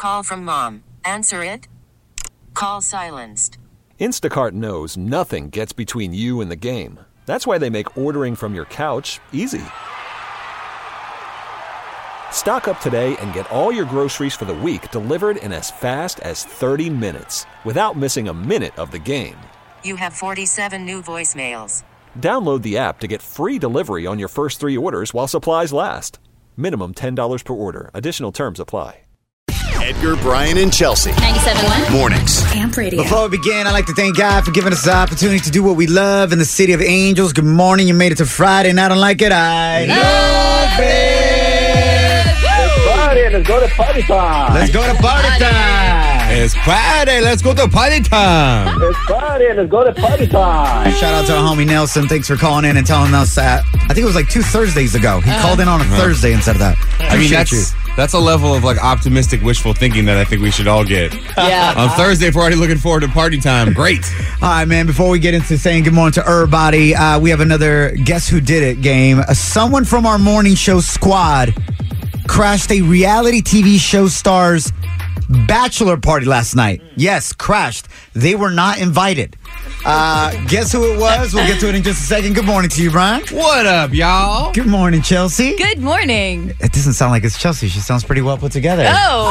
call from mom. Answer it. Call silenced. Instacart knows nothing gets between you and the game. That's why they make ordering from your couch easy. Stock up today and get all your groceries for the week delivered in as fast as 30 minutes without missing a minute of the game. You have 47 new voicemails. Download the app to get free delivery on your first 3 orders while supplies last. Minimum $10 per order. Additional terms apply. Edgar, Brian, and Chelsea. 97.1 Mornings. Amp Radio. Before we begin, I'd like to thank God for giving us the opportunity to do what we love in the city of angels. Good morning. You made it to Friday, and I don't like it. I love it. It's Friday. Let's go to party time. Let's go to party time. It's Friday. Let's go to party time. It's Friday. Let's go to party time. Shout out to our homie Nelson. Thanks for calling in and telling us that. I think it was like 2 Thursdays ago. He called in on a Thursday instead of that. I mean, that's a level of like optimistic wishful thinking that I think we should all get. Yeah. On Thursday, if we're already looking forward to party time. Great. All right, man. Before we get into saying good morning to everybody, we have another Guess Who Did It game. Someone from our morning show squad crashed a reality TV show star's bachelor party last night. Yes, crashed. They were not invited. Guess who it was? We'll get to it in just a second. Good morning to you, Brian. What up, y'all? Good morning, Chelsea. Good morning. It doesn't sound like it's Chelsea. She sounds pretty well put together.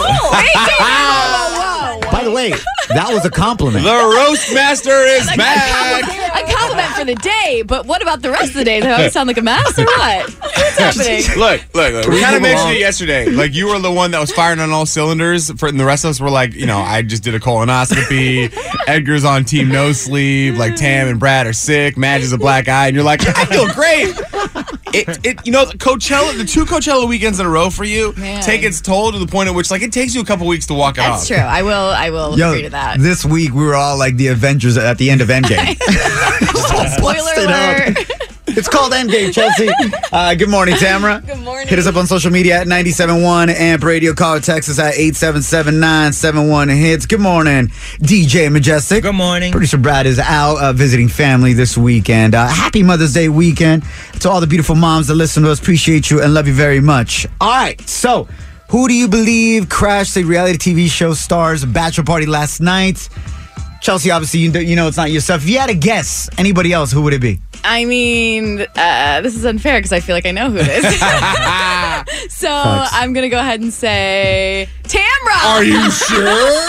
By the way, that was a compliment. The roast master is back. A compliment for the day, but what about the rest of the day? Do I sound like a mess or what? What's happening? Look. We kind of mentioned it yesterday. Like, you were the one that was firing on all cylinders, and the rest of us were like, I just did a colonoscopy. Edgar's on team no sleep. Like, Tam and Brad are sick. Madge is a black eye. And you're like, I feel great. The 2 Coachella weekends in a row for you take its toll to the point at which, like, it takes you a couple weeks to walk it off. That's true. I will agree to that. This week, we were all like the Avengers at the end of Endgame. Spoiler alert. It's called Endgame, Chelsea. Good morning, Tamara. Good morning. Hit us up on social media at 97.1 Amp Radio. Call or text us at 877-971-HITS. Good morning, DJ Majestic. Good morning. Producer Brad is out visiting family this weekend. Happy Mother's Day weekend to all the beautiful moms that listen to us. Appreciate you and love you very much. All right, so who do you believe crashed the reality TV show star's bachelor party last night? Chelsea, obviously, you know it's not yourself. If you had to guess anybody else, who would it be? I mean, this is unfair because I feel like I know who it is. So I'm going to go ahead and say Tamra. Are you sure?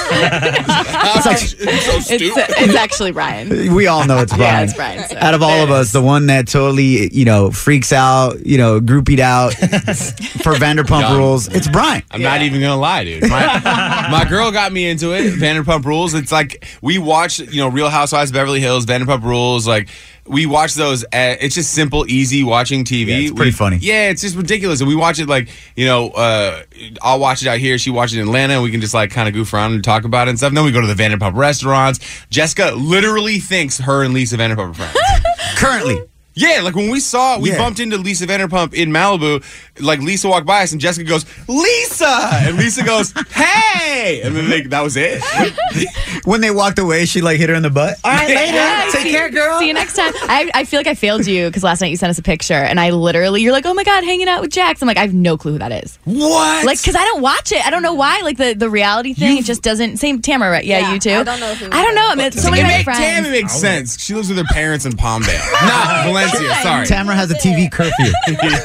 It's so stupid. It's actually Brian. We all know it's Brian. Yeah, it's Brian. So. Out of all of us, the one that totally, freaks out, groupied out for Vanderpump Rules, it's Brian. I'm not even going to lie, dude. My girl got me into it, Vanderpump Rules. It's like we watched, Real Housewives of Beverly Hills, Vanderpump Rules, like we watch those. It's just simple, easy watching TV. Yeah, it's pretty funny. Yeah, it's just ridiculous. And we watch it like, I'll watch it out here. She watches it in Atlanta. And we can just like kind of goof around and talk about it and stuff. And then we go to the Vanderpump restaurants. Jessica literally thinks her and Lisa Vanderpump are friends. Currently. Yeah, like when we bumped into Lisa Vanderpump in Malibu, like Lisa walked by us and Jessica goes, Lisa! And Lisa goes, hey! And then that was it. When they walked away, she like hit her in the butt. All right, later. Take care, girl. See you next time. I feel like I failed you because last night you sent us a picture and you're like, oh my God, hanging out with Jax. I'm like, I have no clue who that is. What? Like, because I don't watch it. I don't know why. Like the reality thing, it just doesn't. Same Tamara, right? Yeah, you too? I don't know who. I don't know. I mean, so many of my friends. Tamara makes sense. She lives with her parents in Palmdale. Not Valencia, sorry. Tamara has a TV curfew.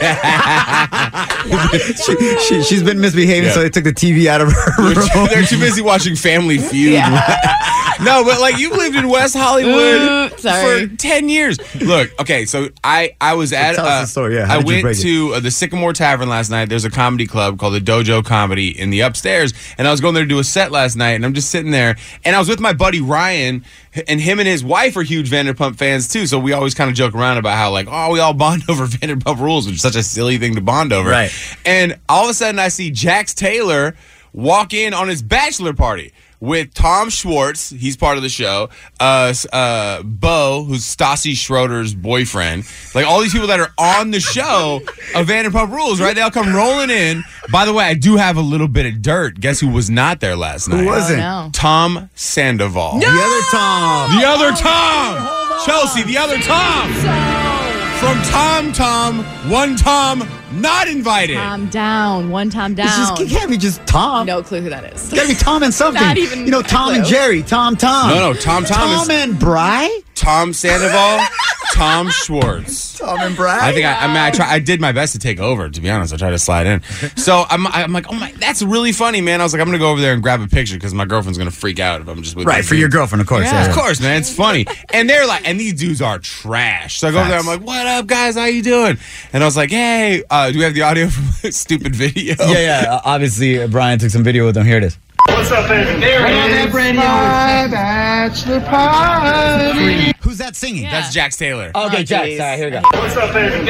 She's been misbehaving, so they took the TV out of her room. They're too busy watching Family Feud. Yeah. No, but like you've lived in West Hollywood for 10 years. Look, okay, so I was at tell us the story. Yeah, I went to the Sycamore Tavern last night. There's a comedy club called the Dojo Comedy in the upstairs, and I was going there to do a set last night, and I'm just sitting there, and I was with my buddy Ryan, and him and his wife are huge Vanderpump fans too, so we always kind of joke around about how like, we all bond over Vanderpump Rules, which is such a silly thing to bond over. Right. And all of a sudden I see Jax Taylor walk in on his bachelor party with Tom Schwartz, he's part of the show, Bo, who's Stassi Schroeder's boyfriend, like all these people that are on the show of Vanderpump Rules, right? They all come rolling in. By the way, I do have a little bit of dirt. Guess who was not there last night? Who was it? No. Tom Sandoval. The other Tom. The other Tom! Chelsea, the other Tom! from Tom, one Tom not invited. Tom down. One Tom down. It can't be just Tom. No clue who that is. It's gotta be Tom and something. Not even you know, a Tom and clue. Jerry. Tom. No, Tom Tom is and Bry? Tom Sandoval, Tom Schwartz. Tom and Bry? I think I did my best to take over, to be honest. I tried to slide in. So I'm like, oh my, that's really funny, man. I was like, I'm going to go over there and grab a picture because my girlfriend's going to freak out if I'm just with Right, these for your dudes. girlfriend, of course. Yeah. Of course, man. It's funny. And they're like, and these dudes are trash. So I go over there, I'm like, what up, guys? How you doing? And I was like, hey, do we have the audio from a stupid video? Yeah. Obviously, Brian took some video with them. Here it is. What's up, baby? Bachelor party. Who's that singing? That's Jax Taylor. Okay, Oh, Jax. geez. All right, here we go. What's up, baby?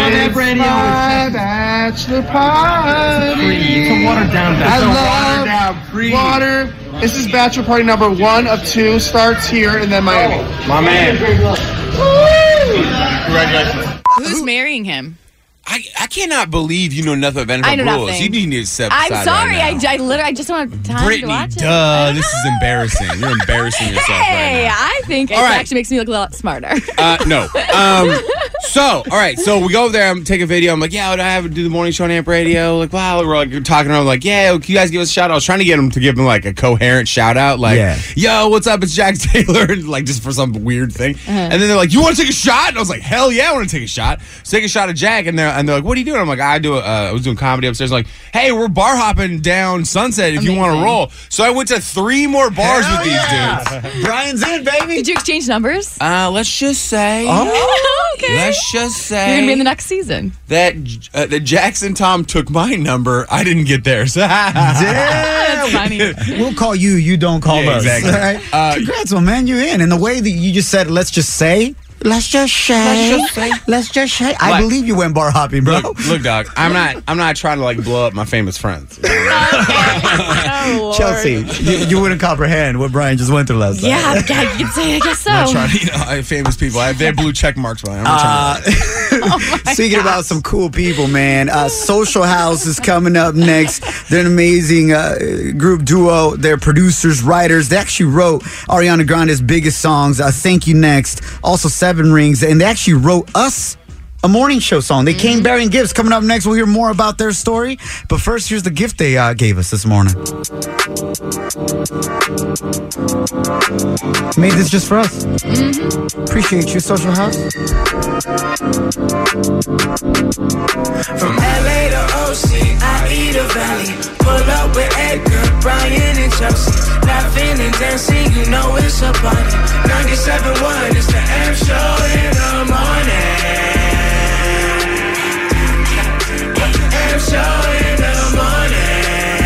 Bachelor party. Some water down. I love water. This is bachelor party number 1 of 2. Starts here and then Miami. My man. Congratulations. Who's marrying him? I cannot believe you know nothing of NFL I know rules. nothing. You need to step I'm aside sorry. right now. I literally just don't have time to Brittany, watch it. duh. This is embarrassing. You're embarrassing yourself Hey, right now. I think it All right. actually makes me look a lot smarter. No. All right. So we go over there. I'm taking a video. I'm like, yeah, would I have to do the morning show on Amp Radio? Like, wow. We're like talking. I'm like, yeah, can you guys give us a shout out? I was trying to get him to give him like a coherent shout out. Like, yo, what's up? It's Jax Taylor. Like, just for some weird thing. And then they're like, you want to take a shot? And I was like, hell yeah, I want to take a shot. So take a shot of Jack. And they're like, what are you doing? I'm like, I was doing comedy upstairs. Like, hey, we're bar hopping down Sunset if you want to Amazing. roll. So I went to 3 more bars with these dudes. Brian's in, baby. Did you exchange numbers? Let's just say. Okay. Let's just say. You're going to be in the next season. that Jackson Tom took my number. I didn't get theirs. That's funny. We'll call you. You don't call Yeah, us. exactly. All right? Congrats, my man. You're in. And the way that you just said, let's just say. Let's just say. I Like- believe you went bar hopping, bro. Look, dog. I'm not trying to like blow up my famous friends. Oh, Lord. Chelsea, you wouldn't comprehend what Brian just went through last night. Yeah, you could say, I guess so. I'm not trying to, I have famous people. I have their blue check marks. But I'm not trying to. Speaking about some cool people, man, Social House is coming up next. They're an amazing group duo. They're producers, writers. They actually wrote Ariana Grande's biggest songs, Thank You Next, also Seven Rings, and they actually wrote us a morning show song. They came bearing gifts. Coming up next, we'll hear more about their story. But first, here's the gift they gave us this morning. Made this just for us. Appreciate you, Social House. From LA to OC, Aida Valley. Pull up with Edgar, Brian, and Chelsea. Laughing and dancing, you know it's a party. 97.1, it's the Amp Show in the morning. Amp Show in the morning.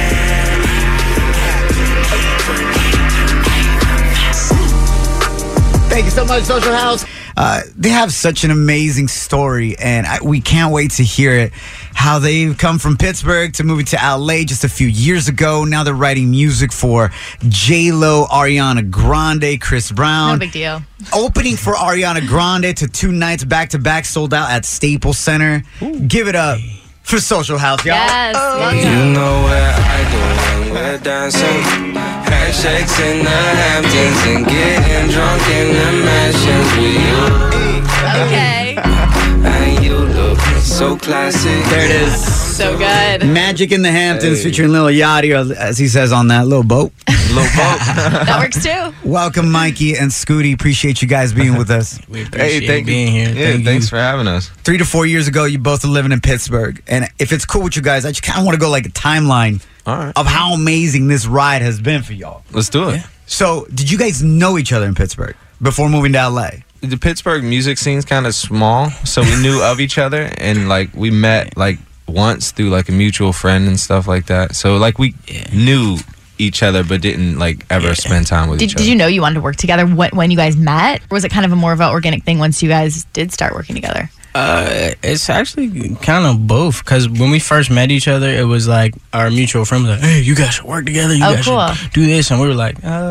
Thank you so much, Social House. They have such an amazing story, and we can't wait to hear it. How they've come from Pittsburgh to moving to LA just a few years ago. Now they're writing music for J-Lo, Ariana Grande, Chris Brown. No big deal. Opening for Ariana Grande to 2 nights back-to-back, sold out at Staples Center. Give it up for Social House, y'all. Yes. You know where I go when we're dancing. Handshakes in the Hamptons and getting drunk in the mansions with you. Okay. And you look so classic. There it is. So good. Magic in the Hamptons featuring Lil Yachty, or as he says on that, Lil Boat. That works too. Welcome, Mikey and Scooty. Appreciate you guys being with us. We appreciate being here. Yeah, thanks for having us. 3 to 4 years ago, you both were living in Pittsburgh. And if it's cool with you guys, I just kind of want to go like a timeline of how amazing this ride has been for y'all. Let's do it. Yeah. So, did you guys know each other in Pittsburgh before moving to LA? The Pittsburgh music scene's kind of small, so we knew of each other, and like we met like once through like a mutual friend and stuff like that. So like we knew each other, but didn't like ever spend time with each other. Did you know you wanted to work together when you guys met? Or was it kind of a more of an organic thing once you guys did start working together? It's actually kind of both, because when we first met each other, it was like our mutual friend was like, hey, you guys should work together. You guys should do this. And we were like,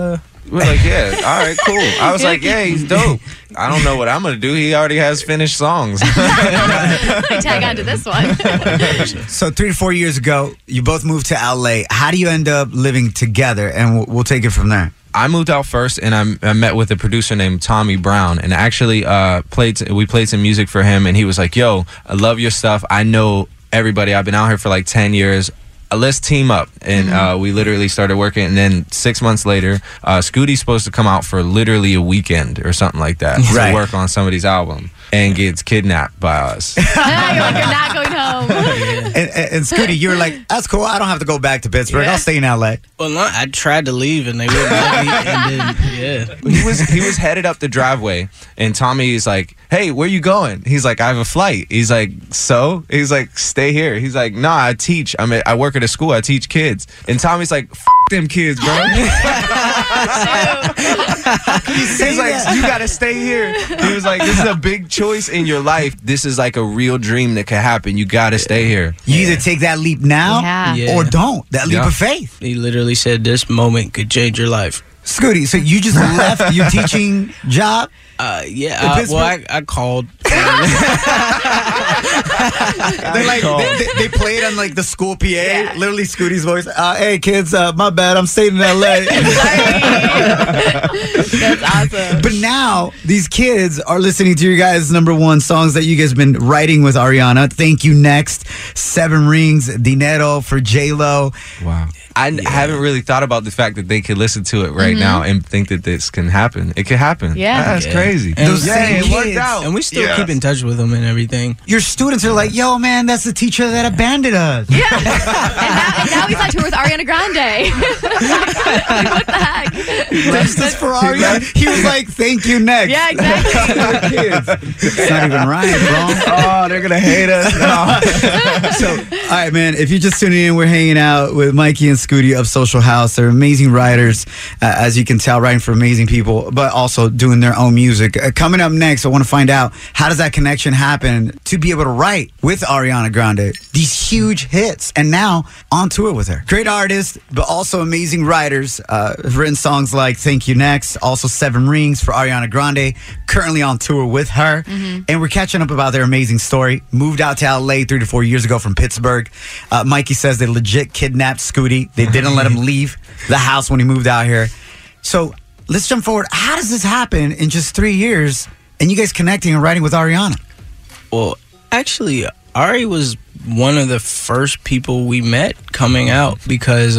We're like, yeah, all right, cool. I was like, yeah, he's dope. I don't know what I'm gonna do. He already has finished songs. Tag on to this one. So 3 to 4 years ago, you both moved to LA. How do you end up living together? And we'll take it from there. I moved out first, and I met with a producer named Tommy Brown, and actually we played some music for him, and he was like, yo, I love your stuff. I know everybody. I've been out here for like 10 years. Let's team up. And we literally started working. And then 6 months later, Scooty's supposed to come out for literally a weekend or something like that to work on somebody's album, and gets kidnapped by us. You're like, you're not going home. And Scooty, you were like, that's cool. I don't have to go back to Pittsburgh. I'll stay in LA. Well, no, I tried to leave and they wouldn't let me. And then, He was headed up the driveway, and Tommy's like, hey, where you going? He's like, I have a flight. He's like, so? He's like, stay here. He's like, nah, I teach. I work at a school. I teach kids. And Tommy's like, f them kids, bro. He's like, you gotta stay here. He was like, this is a big choice in your life. This is like a real dream that could happen. You gotta stay here. You either take that leap now or don't. That leap of faith. He literally said this moment could change your life. Scooty, so you just left your teaching job? Well, I called. They played on like the school PA, literally Scooty's voice. Hey kids, my bad, I'm staying in LA. That's awesome. But now these kids are listening to your guys' #1 songs that you guys have been writing with Ariana. Thank You Next, 7 Rings, Dinero for J-Lo. Wow. I haven't really thought about the fact that they could listen to it right now and think that this can happen. It could happen. Yeah. That's crazy. And Those same it worked kids. out. And we still keep in touch with them and everything. Your students are like, yo, man, that's the teacher that abandoned us. Yeah. and now he's on tour with Ariana Grande. What the heck? This is for Ariana. He was like, thank you next. Yeah, exactly. Kids. It's not even right, bro. Oh, they're going to hate us. So, all right, man, if you're just tuning in, we're hanging out with Mikey and Scooty of Social House. They're amazing writers, as you can tell, writing for amazing people, but also doing their own music. Coming up next, I want to find out, how does that connection happen to be able to write with Ariana Grande these huge hits, and now on tour with her. Great artist, but also amazing writers. Have written songs like Thank You Next, also 7 Rings for Ariana Grande, currently on tour with her. And we're catching up about their amazing story. Moved out to LA 3 to 4 years ago from Pittsburgh. Mikey says they legit kidnapped Scooty. They didn't let him leave the house when he moved out here. So let's jump forward. How does this happen in just 3 years and you guys connecting and writing with Ariana? Well, actually, Ari was one of the first people we met coming out because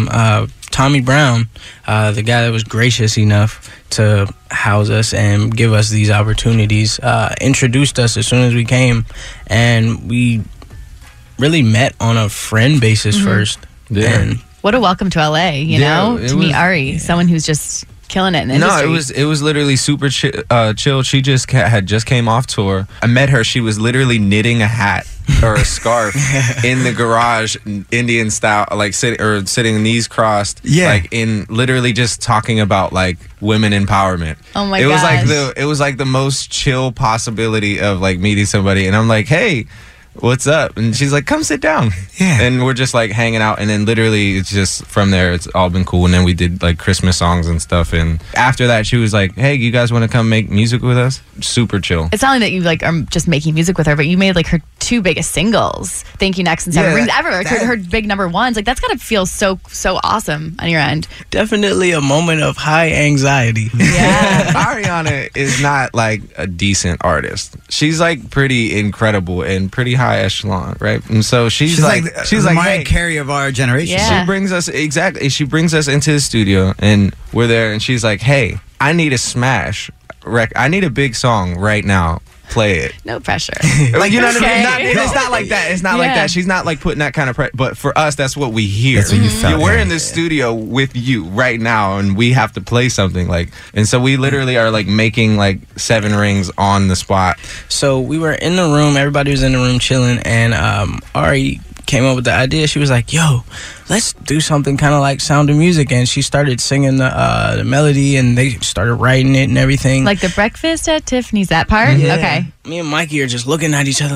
Tommy Brown, the guy that was gracious enough to house us and give us these opportunities, introduced us as soon as we came, and we really met on a friend basis first. Yeah. And What a welcome to LA, you know, to meet Ari, someone who's just killing it in the industry. No, it was literally super chill. She had just came off tour. I met her. She was literally knitting a hat or a scarf in the garage, Indian style, like sitting knees crossed. Yeah, like in literally just talking about like women empowerment. Oh my gosh. gosh. It was like the most chill possibility of like meeting somebody, and I'm like, hey, what's up? And she's like, come sit down. Yeah. And we're just like hanging out, and then literally it's just from there it's all been cool. And then we did like Christmas songs and stuff, and after that she was like, hey, you guys want to come make music with us? Super chill. It's not only that you like are just making music with her, but you made like her 2 biggest singles, Thank You Next and 7 Rings ever. Like, her big #1s. Like, that's gotta feel so awesome on your end. definitely a moment of high anxiety. Yeah. Ariana is not like a decent artist. She's like pretty incredible and pretty high echelon, right? And so she's like Mariah hey, Carey of our generation. Yeah. She brings us she brings us into the studio, and we're there, and she's like, hey, I need a smash I need a big song right now. Play it. No pressure. Like, you know what I Okay. mean? It's not like that. It's not like that. She's not like putting that kind of pressure. But for us, that's what we hear. That's what you felt. We're in the studio with you right now, and we have to play something like. And so we literally are like making like 7 Rings on the spot. So we were in the room, everybody was in the room chilling, and Ari came up with the idea. She was like, yo, let's do something kind of like Sound of Music. And she started singing the melody, and they started writing it and everything. Like the Breakfast at Tiffany's, that part? Yeah. Okay. Me and Mikey are just looking at each other like,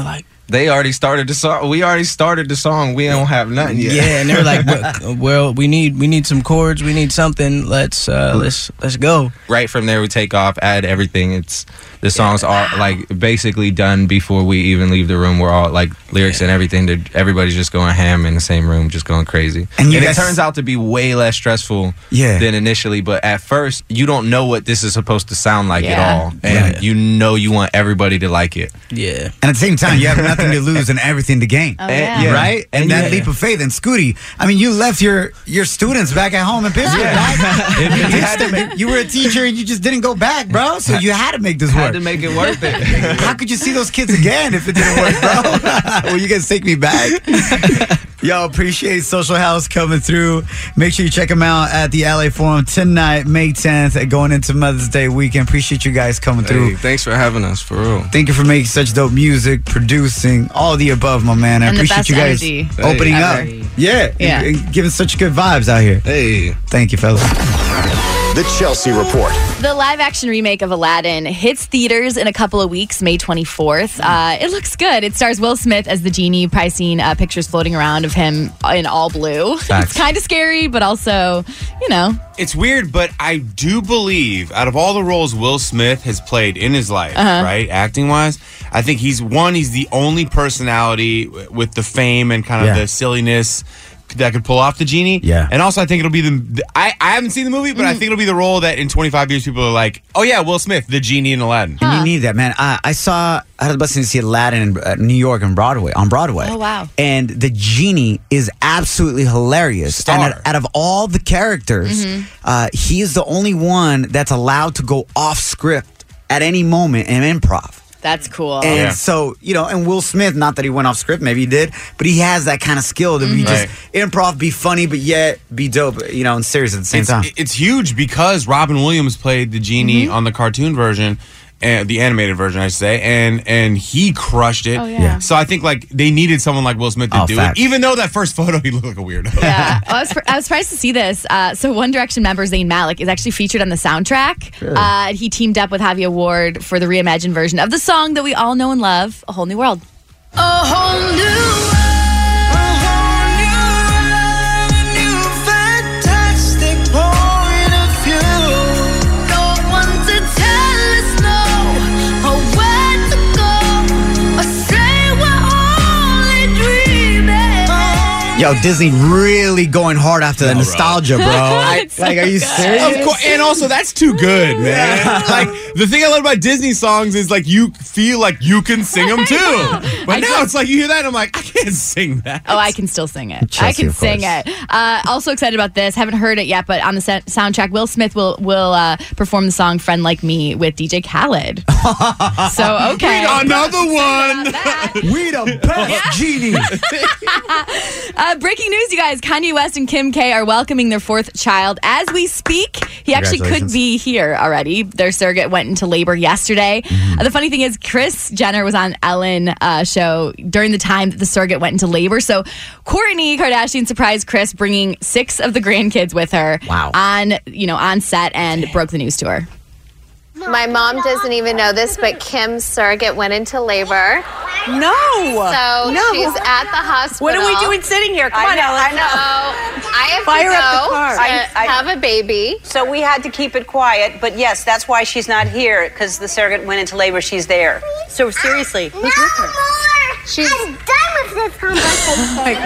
They already started the song. We already started the song. We don't have nothing yet. Yeah, and they were like, "Well, we need some chords. We need something. Let's go." Right from there, we take off, add everything. The songs are like basically done before we even leave the room. We're all like lyrics and everything. Everybody's just going ham in the same room, just going crazy. And it turns out to be way less stressful than initially. But at first, you don't know what this is supposed to sound like at all, and you know you want everybody to like it. Yeah, and at the same time, you have nothing to lose and everything to gain. Right? And that leap of faith. And Scooty, I mean, you left your students back at home in Pittsburgh. You were a teacher and you just didn't go back, bro. So you had to make this work. To make it worth it. How could you see those kids again if it didn't work, bro? Will you guys take me back? Yo, appreciate Social House coming through. Make sure you check them out at the LA Forum tonight, May 10th, going into Mother's Day weekend. Appreciate you guys coming through. Thanks for having us, for real. Thank you for making such dope music, producing, all of the above, my man. I appreciate you guys opening up. Yeah. And giving such good vibes out here. Hey. Thank you, fellas. The Chelsea Report. The live-action remake of Aladdin hits theaters in a couple of weeks, May 24th. It looks good. It stars Will Smith as the genie. You've probably seen pictures floating around of him in all blue. Facts. It's kind of scary, but also, you know. It's weird, but I do believe out of all the roles Will Smith has played in his life, right, acting-wise, I think he's the only personality with the fame and kind of the silliness that could pull off the genie. Yeah. And also I think it'll be I haven't seen the movie, but I think it'll be the role that in 25 years people are like, oh yeah, Will Smith, the genie in Aladdin. And you need that, man. I had the blessing to see Aladdin in New York on Broadway. Oh, wow. And the genie is absolutely hilarious. And out of all the characters, he is the only one that's allowed to go off script at any moment in improv. That's cool. And so, and Will Smith, not that he went off script, maybe he did, but he has that kind of skill to be just improv, be funny, but yet be dope, and serious at the same time. It's huge because Robin Williams played the genie on the cartoon version, the animated version, I should say, and he crushed it. Oh, yeah. So I think they needed someone like Will Smith to do it, even though that first photo he looked like a weirdo. Yeah, I was surprised to see this. So One Direction member Zayn Malik is actually featured on the soundtrack. Really? He teamed up with Javi Ward for the reimagined version of the song that we all know and love, A Whole New World. A whole new Yo, Disney really going hard after the nostalgia, bro. Are you serious? Of course, and also that's too good, man. The thing I love about Disney songs is you feel like you can sing them too. But now it's like you hear that and I'm like, I can't sing that. Oh, I can still sing it. Chelsea, I can sing it. Also excited about this. Haven't heard it yet, but on the soundtrack, Will Smith will perform the song "Friend Like Me" with DJ Khaled. So okay, another one. We the best genie. Breaking news, you guys. Kanye West and Kim K are welcoming their fourth child as we speak. He actually could be here already. Their surrogate went into labor yesterday. The funny thing is, Kris Jenner was on Ellen show during the time that the surrogate went into labor. So Kourtney Kardashian surprised Kris, bringing 6 of the grandkids with her on set and broke the news to her. My mom doesn't even know this, but Kim's surrogate went into labor. No. So she's at the hospital. What are we doing sitting here? Come on, Ellen. I know. I have Fire to up the go car. to have a baby. So we had to keep it quiet, but yes, that's why she's not here, because the surrogate went into labor. She's there. So seriously, who's with her? She's done with this conversation.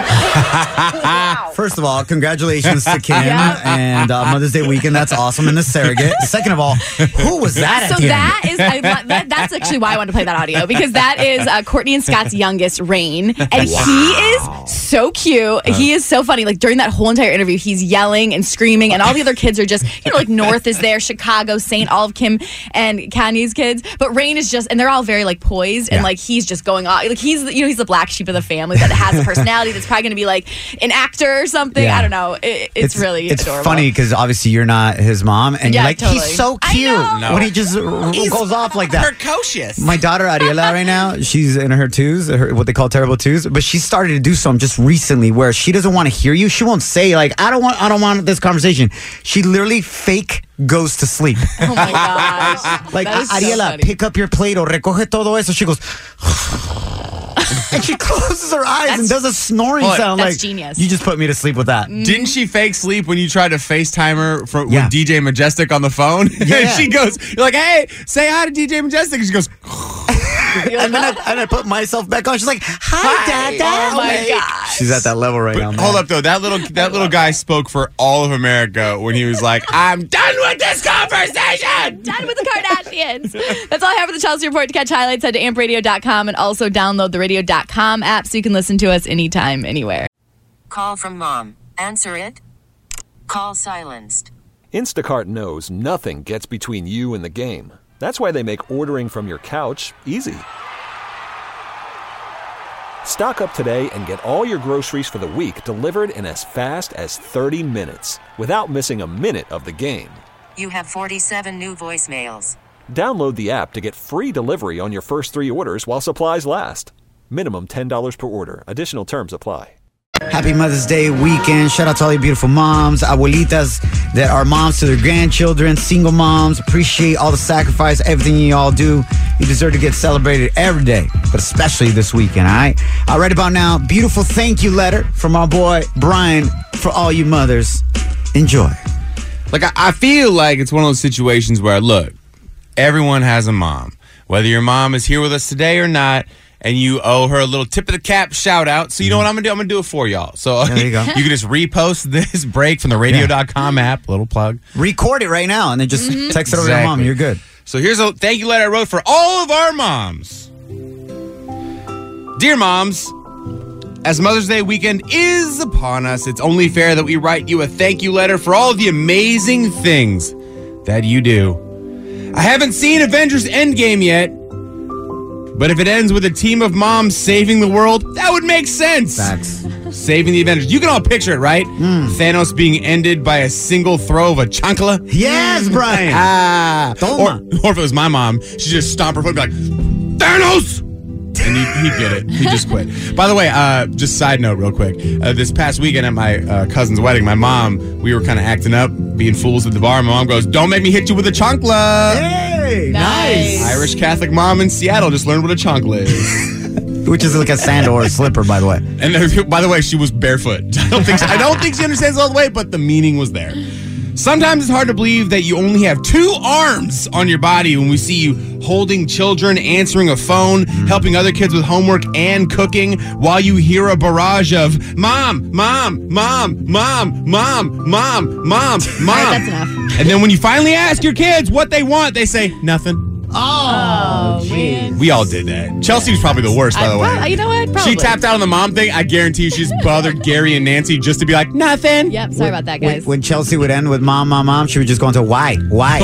First of all, congratulations to Kim and Mother's Day weekend. That's awesome. And the surrogate. Second of all, who was that? So that's actually why I wanted to play that audio, because that is Kourtney and Scott's youngest, Rain, and he is so cute. He is so funny. During that whole entire interview, he's yelling and screaming, and all the other kids are just, North is there, Chicago, Saint, all of Kim and Kanye's kids, but Rain is just, and they're all very poised, and he's just going off. He's the black sheep of the family that has a personality that's probably going to be an actor or something. I don't know. It's really it's adorable. Funny because obviously you're not his mom, and you're totally. He's so cute when he just goes off like that. Precocious. My daughter Ariela right now, she's in her twos, what they call terrible twos, but she started to do something just recently where she doesn't want to hear you. She won't say I don't want this conversation. She literally fake goes to sleep. Oh my gosh. Ariela, pick up your plate or recoge todo eso. She goes. And she closes her eyes and does a snoring sound. That's like, genius. You just put me to sleep with that. Didn't she fake sleep when you tried to FaceTime her with DJ Majestic on the phone? Yeah. And she goes, you're like, hey, say hi to DJ Majestic. And she goes, and then I put myself back on. She's like, hi, Dad. Oh my gosh. She's at that level right now. hold up, though. That little guy spoke for all of America when he was like, I'm done with this conversation. Done with the Kardashians. That's all I have for the Chelsea Report. To catch highlights, head to ampradio.com and also download the radio.com app so you can listen to us anytime, anywhere. Call from mom. Answer it. Call silenced. Instacart knows nothing gets between you and the game. That's why they make ordering from your couch easy. Stock up today and get all your groceries for the week delivered in as fast as 30 minutes without missing a minute of the game. You have 47 new voicemails. Download the app to get free delivery on your first 3 orders while supplies last. Minimum $10 per order. Additional terms apply. Happy Mother's Day weekend. Shout out to all you beautiful moms, abuelitas that are moms to their grandchildren, single moms. Appreciate all the sacrifice, everything you all do. You deserve to get celebrated every day, but especially this weekend, all right? Right about now, beautiful thank you letter from our boy Brian for all you mothers. Enjoy. Like, I feel like it's one of those situations where, look, everyone has a mom. Whether your mom is here with us today or not, and you owe her a little tip of the cap shout out. So you know what I'm going to do? I'm going to do it for y'all. So there you go. You can just repost this break from the radio.com app, little plug. Record it right now and then just text it over to your mom. You're good. So here's a thank you letter I wrote for all of our moms. Dear moms, as Mother's Day weekend is upon us, it's only fair that we write you a thank you letter for all of the amazing things that you do. I haven't seen Avengers Endgame yet, but if it ends with a team of moms saving the world, that would make sense. Facts. Saving the Avengers. You can all picture it, right? Thanos being ended by a single throw of a chancla. Yes, Brian. Or if it was my mom, she'd just stomp her foot and be like, Thanos! And he'd get it. He just quit. By the way, just side note real quick. This past weekend at my cousin's wedding, my mom, we were kind of acting up, being fools at the bar. My mom goes, don't make me hit you with a chancla. Hey, nice. Irish Catholic mom in Seattle just learned what a chancla is. Which is like a sandal or a slipper, by the way. And by the way, she was barefoot. I don't think she understands all the way, but the meaning was there. Sometimes it's hard to believe that you only have 2 arms on your body when we see you holding children, answering a phone, helping other kids with homework and cooking while you hear a barrage of mom, mom, mom, mom, mom, mom, mom, mom. That's enough. And then when you finally ask your kids what they want, they say nothing. Oh, man. We all did that. Chelsea was probably the worst, by the way. You know what? Probably. She tapped out on the mom thing. I guarantee you she's bothered Gary and Nancy just to be like, nothing. Yep, sorry about that, guys. When Chelsea would end with mom, mom, mom, she would just go into why? Why?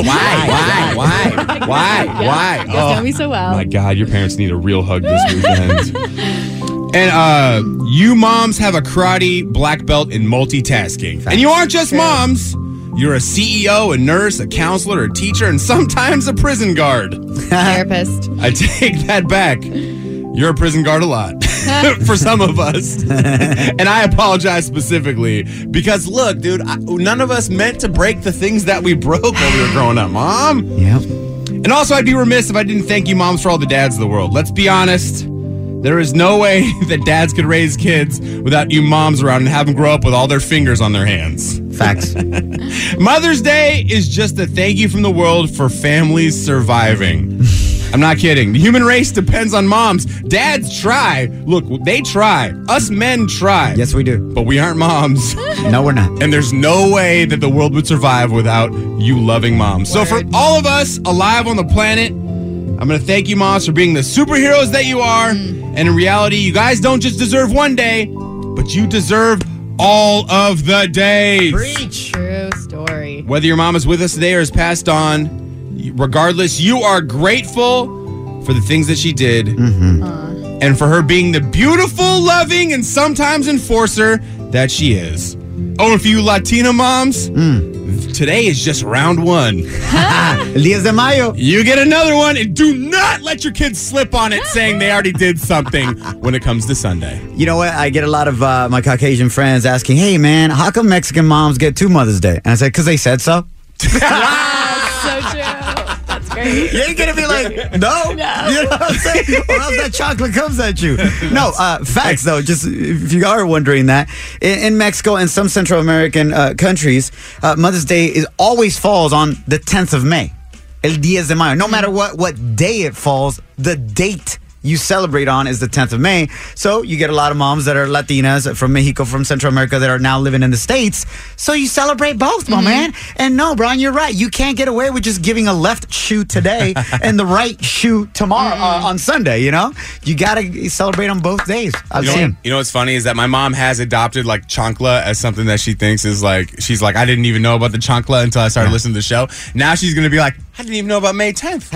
You guys know me so well. My God, your parents need a real hug this weekend. And you moms have a karate black belt in multitasking. And you aren't just moms. You're a CEO, a nurse, a counselor, a teacher, and sometimes a prison guard. Therapist. I take that back. You're a prison guard a lot for some of us. And I apologize specifically because, look, dude, none of us meant to break the things that we broke when we were growing up, Mom. Yep. And also, I'd be remiss if I didn't thank you moms for all the dads of the world. Let's be honest. There is no way that dads could raise kids without you moms around and have them grow up with all their fingers on their hands. Facts. Mother's Day is just a thank you from the world for families surviving. I'm not kidding. The human race depends on moms. Dads try. Look, they try. Us men try. Yes, we do. But we aren't moms. No, we're not. And there's no way that the world would survive without you loving moms. So for all of us alive on the planet, I'm going to thank you, moms, for being the superheroes that you are. And in reality, you guys don't just deserve one day, but you deserve all of the days. Preach. True story. Whether your mom is with us today or has passed on, regardless, you are grateful for the things that she did. And for her being the beautiful, loving, and sometimes enforcer that she is. Oh, and for you Latina moms, today is just round 1. El 10 de Mayo. You get another one, and do not let your kids slip on it saying they already did something when it comes to Sunday. You know what? I get a lot of my Caucasian friends asking, hey, man, how come Mexican moms get 2 Mother's Day? And I said, because they said so. So true. That's great. You ain't gonna be like, no. You know what I'm saying? Or else that chocolate comes at you. No, facts though. Just if you are wondering that, in Mexico and some Central American countries, Mother's Day always falls on the 10th of May. El 10 de Mayo. No matter what day it falls, the date you celebrate on is the 10th of May. So you get a lot of moms that are Latinas from Mexico, from Central America, that are now living in the States. So you celebrate both, my man. And no, Brian, you're right. You can't get away with just giving a left shoe today and the right shoe tomorrow on Sunday, you know? You got to celebrate on both days. You know what's funny is that my mom has adopted like chancla as something that she thinks is like, she's like, I didn't even know about the chancla until I started listening to the show. Now she's going to be like, I didn't even know about May 10th.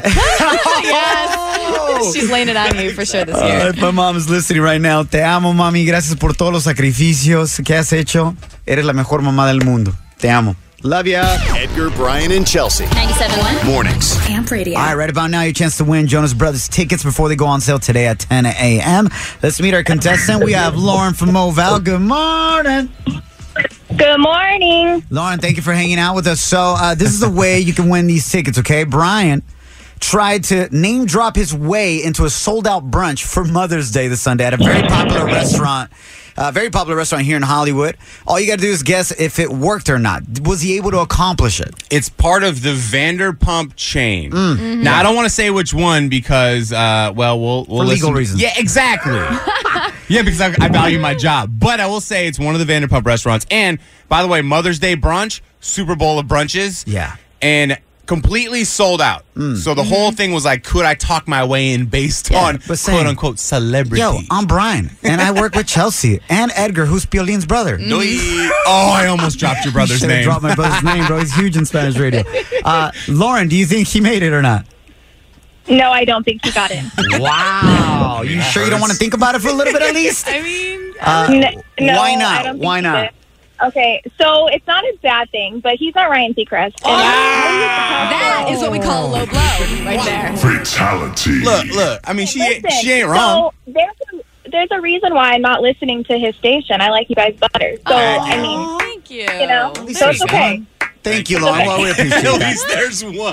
Yes. She's laying it on you for sure this year. My mom is listening right now. Te amo, mami. Gracias por todos los sacrificios que has hecho. Eres la mejor mamá del mundo. Te amo. Love ya. Edgar, Brian, and Chelsea. 97.1 Mornings. Amp Radio. All right, right about now, your chance to win Jonas Brothers tickets before they go on sale today at 10 a.m. Let's meet our contestant. We have Lauren from Moval. Good morning. Good morning. Lauren, thank you for hanging out with us. So this is the way you can win these tickets, okay? Brian tried to name drop his way into a sold-out brunch for Mother's Day this Sunday at a very popular restaurant. Here in Hollywood. All you got to do is guess if it worked or not. Was he able to accomplish it? It's part of the Vanderpump chain. Now, I don't want to say which one because, we'll for legal reasons. Yeah, exactly. Yeah, because I value my job. But I will say it's one of the Vanderpump restaurants. And, by the way, Mother's Day brunch, Super Bowl of brunches. Yeah. And completely sold out. So the whole thing was like, could I talk my way in based on quote-unquote celebrity? Yo, I'm Brian, and I work with Chelsea and Edgar, who's Piolin's brother. Oh, I almost dropped your brother's name. Dropped my brother's name, bro. He's huge in Spanish radio. Lauren, do you think he made it or not? No, I don't think he got in. Wow. You sure you don't want to think about it for a little bit at least? I mean, no, why not? I don't think Why he not? did. Okay, so it's not a bad thing, but he's not Ryan Seacrest. that is what we call a low blow right there. Fatality. Look. I mean, she ain't wrong. So there's a reason why I'm not listening to his station. I like you guys better. So I mean, thank you. You know, so it's okay. Thank you, Lauren. Well, we appreciate that. At least there's one.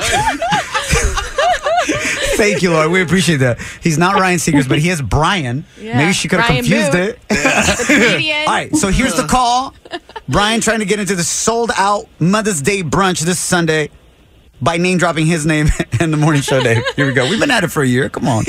Thank you, Lauren. We appreciate that. He's not Ryan Seacrest, but he is Brian. Yeah. Maybe she could have Brian confused Boo. it. The comedian. All right, so here's the call. Brian trying to get into the sold-out Mother's Day brunch this Sunday by name-dropping his name and the morning show day. Here we go. We've been at it for a year. Come on. The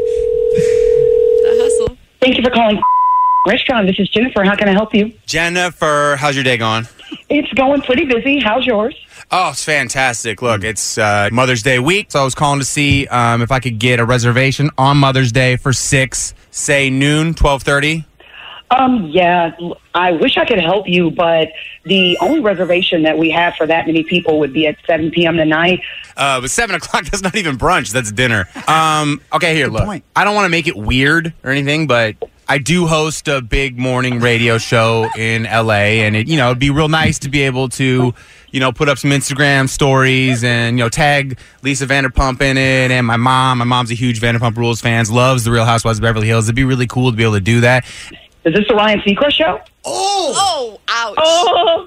hustle. Thank you for calling restaurant. This is Jennifer. How can I help you? Jennifer, how's your day going? It's going pretty busy. How's yours? Oh, it's fantastic. Look, it's Mother's Day week, so I was calling to see if I could get a reservation on Mother's Day for 6, say noon, 12:30. Yeah, I wish I could help you, but the only reservation that we have for that many people would be at 7 p.m. tonight. But 7 o'clock, that's not even brunch. That's dinner. Okay, here, look. I don't want to make it weird or anything, but I do host a big morning radio show in L.A., and it'd be real nice to be able to, put up some Instagram stories and, tag Lisa Vanderpump in it, and my mom. My mom's a huge Vanderpump Rules fan, loves The Real Housewives of Beverly Hills. It'd be really cool to be able to do that. Is this the Ryan Seacrest show? Oh, ouch. Oh.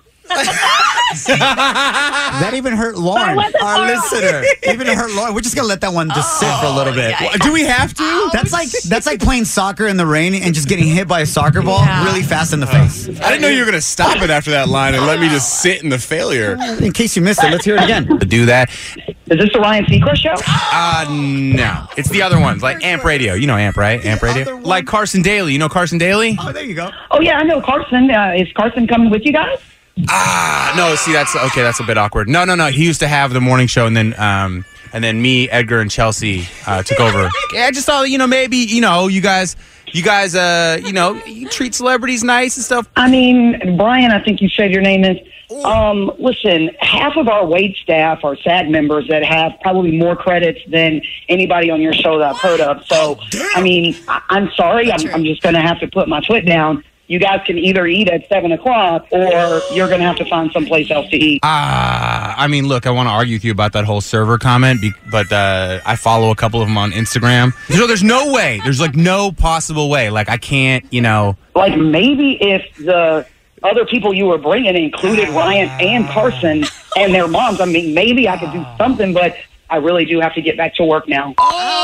That even hurt Lauren, our listener. Even hurt Lauren. We're just gonna let that one just sit for a little bit. Yeah. Do we have to? That's like playing soccer in the rain and just getting hit by a soccer ball really fast in the face. I didn't know you were going to stop it after that line and let me just sit in the failure. In case you missed it, let's hear it again. To do that. Is this the Ryan Seacrest show? No. It's the other ones, like Amp Radio. You know Amp, right? Amp Radio? Like Carson Daly. You know Carson Daly? Oh, there you go. Oh, yeah, I know Carson. Is Carson coming with you guys? No, see, that's a bit awkward. No. He used to have the morning show, and then me, Edgar, and Chelsea took over. Yeah, I just thought, maybe, you guys, you treat celebrities nice and stuff. I mean, Brian, I think you said your name is. Listen, half of our wait staff are SAG members that have probably more credits than anybody on your show that I've heard of. So, I mean, I'm sorry. I'm just going to have to put my foot down. You guys can either eat at 7 o'clock or you're going to have to find someplace else to eat. I mean, look, I want to argue with you about that whole server comment, but I follow a couple of them on Instagram. So there's no way. There's like no possible way. Like I can't, Like maybe if the other people you were bringing included Ryan and Carson and their moms, I mean, maybe I could do something, but I really do have to get back to work now.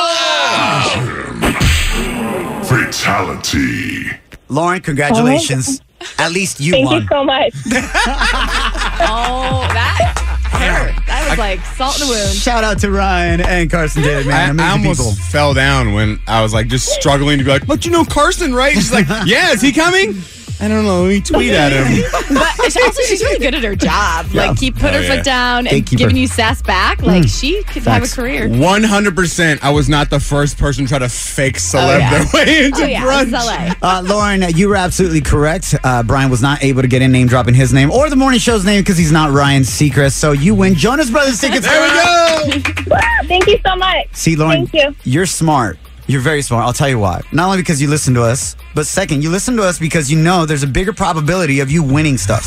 Fatality. Lauren, congratulations. At least you Thank won. you so much. Oh, that was like salt in the wound. Shout out to Ryan and Carson did, man. I Amazing almost people. fell down when I was like just struggling to be like, but you know Carson, right? She's like, yeah, is he coming? I don't know. Let me tweet at him. But also, she's really good at her job. Yeah. Like, keep put her foot down and Gatekeeper. giving you sass back. Like, she could have a Facts. career. 100%. I was not the first person to try to fake celeb their way into brunch. It's LA. Lauren, you were absolutely correct. Brian was not able to get in name dropping his name or the morning show's name because he's not Ryan Seacrest. So you win Jonas Brothers tickets. There we go. Thank you so much. See, Lauren, Thank you. you're smart. You're very smart. I'll tell you why. Not only because you listen to us, but second, you listen to us because you know there's a bigger probability of you winning stuff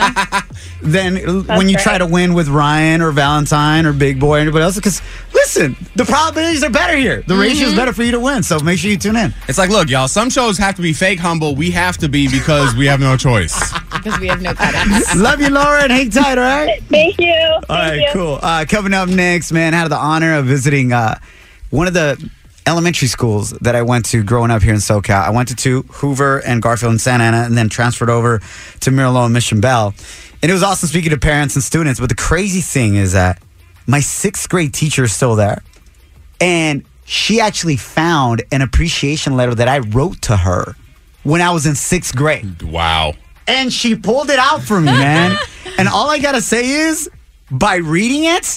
than when you try to win with Ryan or Valentine or Big Boy or anybody else. Because listen, the probabilities are better here. The ratio is better for you to win. So make sure you tune in. It's like, look, y'all, some shows have to be fake humble. We have to be because we have no choice. Because we have no credits. Love you, Lauren. Hang tight, all right? Thank you. All right, cool. Coming up next, man, had the honor of visiting one of the elementary schools that I went to growing up here in SoCal. I went to two, Hoover and Garfield and Santa Ana, and then transferred over to Miraloma and Mission Bell. And it was awesome speaking to parents and students. But the crazy thing is that my 6th grade teacher is still there. And she actually found an appreciation letter that I wrote to her when I was in 6th grade. Wow. And she pulled it out for me, man. And all I got to say is, by reading it,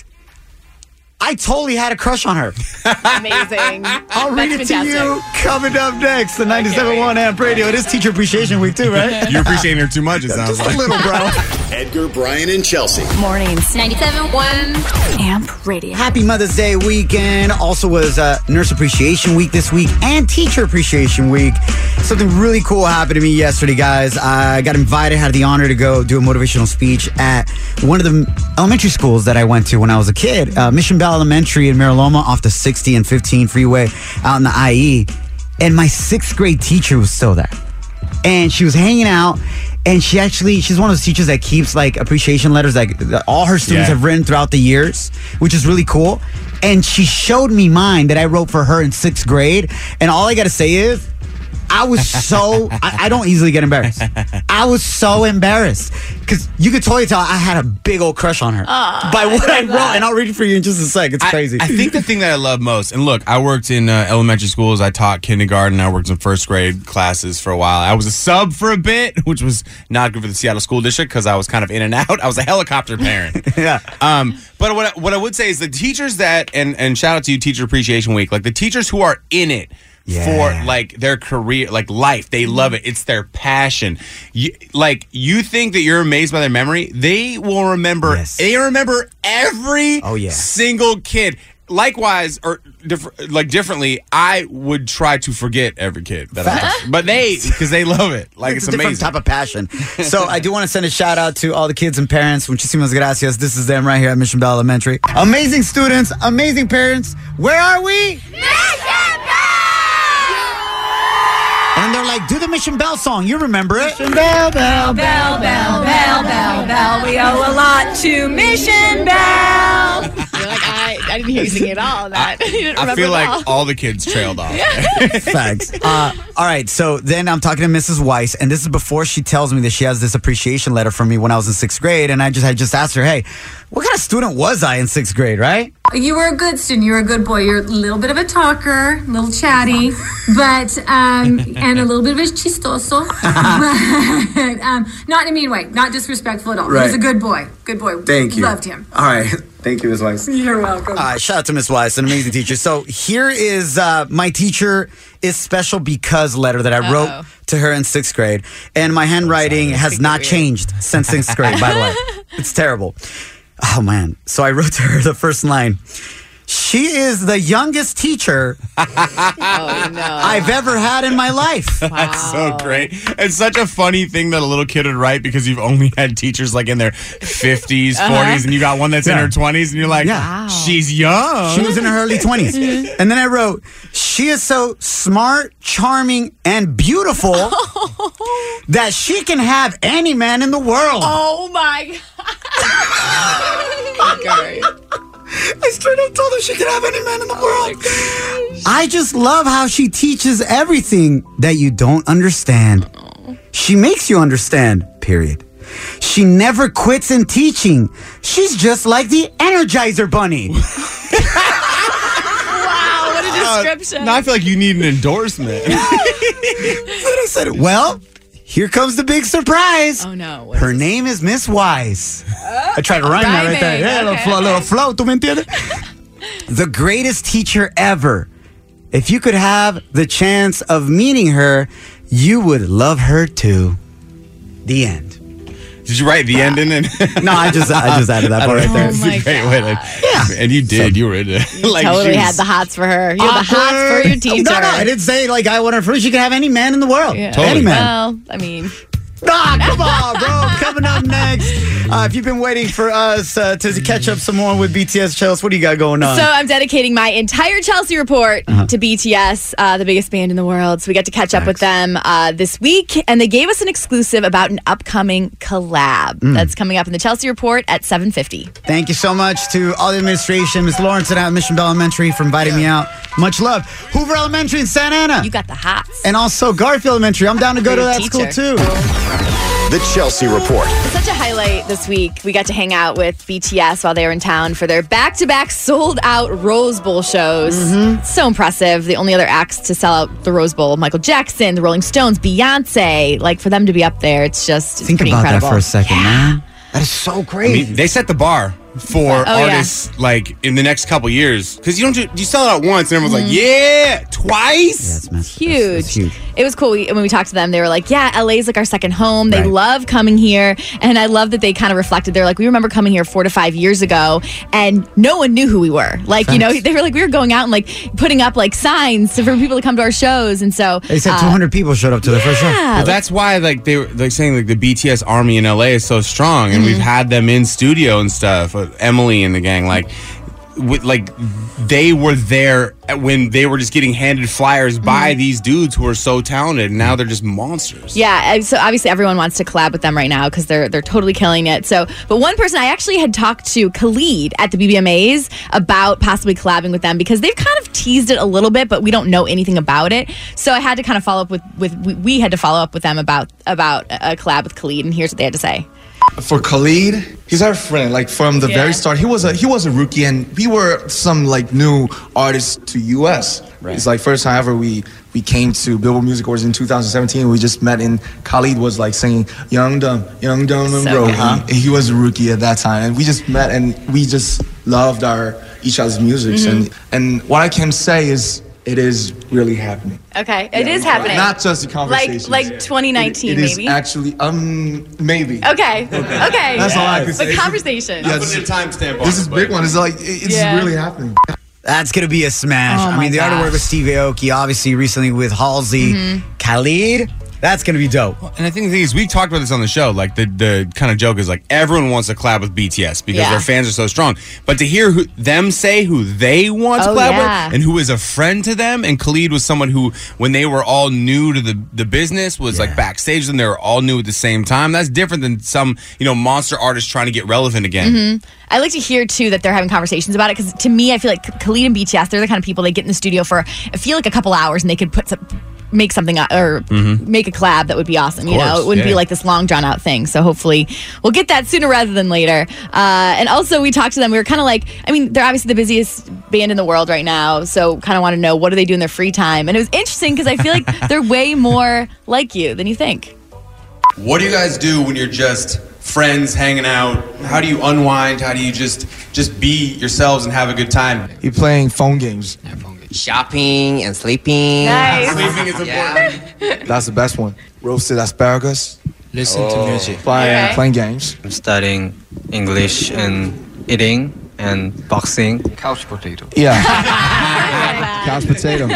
I totally had a crush on her. Amazing. I'll read it to you. Coming up next, the 97.1 Amp Radio. It is Teacher Appreciation Week, too, right? You're appreciating her too much, it sounds Just like. a little, bro. Edgar, Brian, and Chelsea. Mornings. 97.1 Amp Radio. Happy Mother's Day weekend. Also was Nurse Appreciation Week this week and Teacher Appreciation Week. Something really cool happened to me yesterday, guys. I got invited, had the honor to go do a motivational speech at one of the elementary schools that I went to when I was a kid. Mission Bell Elementary in Miraloma off the 60 and 15 freeway out in the IE. And my 6th grade teacher was still there. And she was hanging out. And she's one of those teachers that keeps like appreciation letters that all her students have written throughout the years, which is really cool. And she showed me mine that I wrote for her in 6th grade. And all I got to say is, I was so, I don't easily get embarrassed. I was so embarrassed because you could totally tell I had a big old crush on her by what I wrote. And I'll read it for you in just a sec. It's crazy. I think the thing that I love most, and look, I worked in elementary schools. I taught kindergarten. I worked in 1st grade classes for a while. I was a sub for a bit, which was not good for the Seattle School District because I was kind of in and out. I was a helicopter parent. Yeah. But what I would say is the teachers that, and shout out to you, Teacher Appreciation Week, like the teachers who are in it for like their career, like life, they love it. It's their passion. You think that you're amazed by their memory. They will remember. They remember every single kid. Likewise, or differently, I would try to forget every kid that I touch. But because they love it. Like it's a different amazing. type of passion. So I do want to send a shout out to all the kids and parents. Muchísimas gracias. This is them right here at Mission Bell Elementary. Amazing students, amazing parents. Where are we? And they're like, do the Mission Bell song. You remember it. Mission Bell, bell, bell, bell, bell, bell, bell. We owe a lot to Mission Bell. You're like, I didn't hear you singing at all. That you didn't I remember feel at like all the kids trailed off. Facts. All right, so then I'm talking to Mrs. Weiss, and this is before she tells me that she has this appreciation letter from me when I was in 6th grade, and I just asked her, hey, what kind of student was I in 6th grade, right? You were a good student. You were a good boy. You're a little bit of a talker, a little chatty, but and a little bit of a chistoso, but not in a mean way, not disrespectful at all. Right. He was a good boy. Good boy. Thank you. Loved him. All right. Thank you, Ms. Weiss. You're welcome. Shout out to Ms. Weiss, an amazing teacher. So here is my teacher is special because letter that I wrote to her in 6th grade. And my handwriting has not changed since 6th grade, by the way. It's terrible. Oh, man. So I wrote to her the first line. She is the youngest teacher I've ever had in my life. That's so great. It's such a funny thing that a little kid would write because you've only had teachers like in their 50s, 40s, and you got one that's in her 20s, and you're like, she's young. She was in her early 20s. And then I wrote, she is so smart, charming, and beautiful that she can have any man in the world. Oh, my God. I straight up told can have any man in the world. I just love how she teaches everything that you don't understand. She makes you understand, period. She never quits in teaching. She's just like the Energizer Bunny. Wow, what a description. Now I feel like you need an endorsement. I said it. Well, here comes the big surprise. Oh, no. Her name is Miss Wise. I tried to rhyme that right there. Yeah, okay, little flow. ¿Tú me entiendes? The greatest teacher ever. If you could have the chance of meeting her, you would love her too. The end. Did you write the end in it? No, I just added that part right there. Oh my God. Yeah. And you did. You were in it. You totally had the hots for her. You had the hots for your teacher. No, I didn't say like I want her first. She could have any man in the world. Yeah. Any man. Well, I mean... Come on, bro. Coming up next. If you've been waiting for us to catch up some more with BTS, Chelsea, what do you got going on? So I'm dedicating my entire Chelsea report to BTS, the biggest band in the world. So we got to catch up with them this week, and they gave us an exclusive about an upcoming collab that's coming up in the Chelsea report at 7:50. Thank you so much to all the administration, Ms. Lawrence at Mission Bell Elementary for inviting me out. Much love. Hoover Elementary in Santa Ana. You got the hots. And also Garfield Elementary. I'm down to go to that school too. The Chelsea Report. Such a highlight this week. We got to hang out with BTS while they were in town for their back-to-back sold-out Rose Bowl shows. It's so impressive. The only other acts to sell out the Rose Bowl, Michael Jackson, the Rolling Stones, Beyonce. Like, for them to be up there, it's just Think pretty about incredible. that for a second, man. That is so crazy. I mean, they set the bar for artists like in the next couple years because you sell it out once and everyone's like, yeah, twice. Yeah, Huge. huge. It was cool. When we talked to them, they were like, yeah, LA's like our second home. They love coming here. And I love that they kind of reflected. They're like, we remember coming here 4 to 5 years ago and no one knew who we were. Like, you know, they were like, we were going out and like putting up like signs for people to come to our shows. And so they said 200 people showed up to the first show. Well, that's why like they were like saying like the BTS army in LA is so strong and we've had them in studio and stuff. Emily and the gang, like they were there when they were just getting handed flyers by these dudes who are so talented, and now they're just monsters. Yeah, so obviously everyone wants to collab with them right now because they're totally killing it. So, but one person I actually had talked to, Khalid at the BBMAs, about possibly collabing with them because they've kind of teased it a little bit, but we don't know anything about it. So I had to kind of follow up we had to follow up with them about a collab with Khalid, and here's what they had to say. For Khalid, he's our friend. Like from the very start, he was a rookie, and we were some like new artists to US. Right. It's like first time ever we came to Billboard Music Awards in 2017. We just met, and Khalid was like singing "Young Dumb and Bro." He was a rookie at that time, and we just met, and we just loved each other's music. And what I can say is, it is really happening. Okay, it is happening. Not just the conversations. Like 2019, it maybe. It is actually, maybe. Okay. That's all I can say. But conversation. Yeah, putting a timestamp on this is a big one. It's like it's really happening. That's going to be a smash. Oh I mean, the artwork with Steve Aoki, obviously recently with Halsey. Khalid, that's going to be dope. And I think the thing is, we talked about this on the show. Like the kind of joke is like everyone wants to collab with BTS because their fans are so strong. But to hear them say who they want to collab with and who is a friend to them, and Khalid was someone who, when they were all new to the business, was like backstage and they were all new at the same time. That's different than some monster artists trying to get relevant again. I like to hear too that they're having conversations about it because to me, I feel like Khalid and BTS, they're the kind of people they get in the studio for I feel like a couple hours and they could make something or make a collab that would be awesome. It wouldn't be like this long drawn out thing. So hopefully we'll get that sooner rather than later. And also we talked to them. We were kind of like, I mean, they're obviously the busiest band in the world right now. So kind of want to know, what do they do in their free time? And it was interesting because I feel like they're way more like you than you think. What do you guys do when you're just friends hanging out? How do you unwind? How do you just be yourselves and have a good time? You're playing phone games. Shopping and sleeping. Nice. Sleeping is important. That's the best one. Roasted asparagus. Listen to music. Playing games. I'm studying English and eating and boxing. Couch potato. Yeah. Couch potato.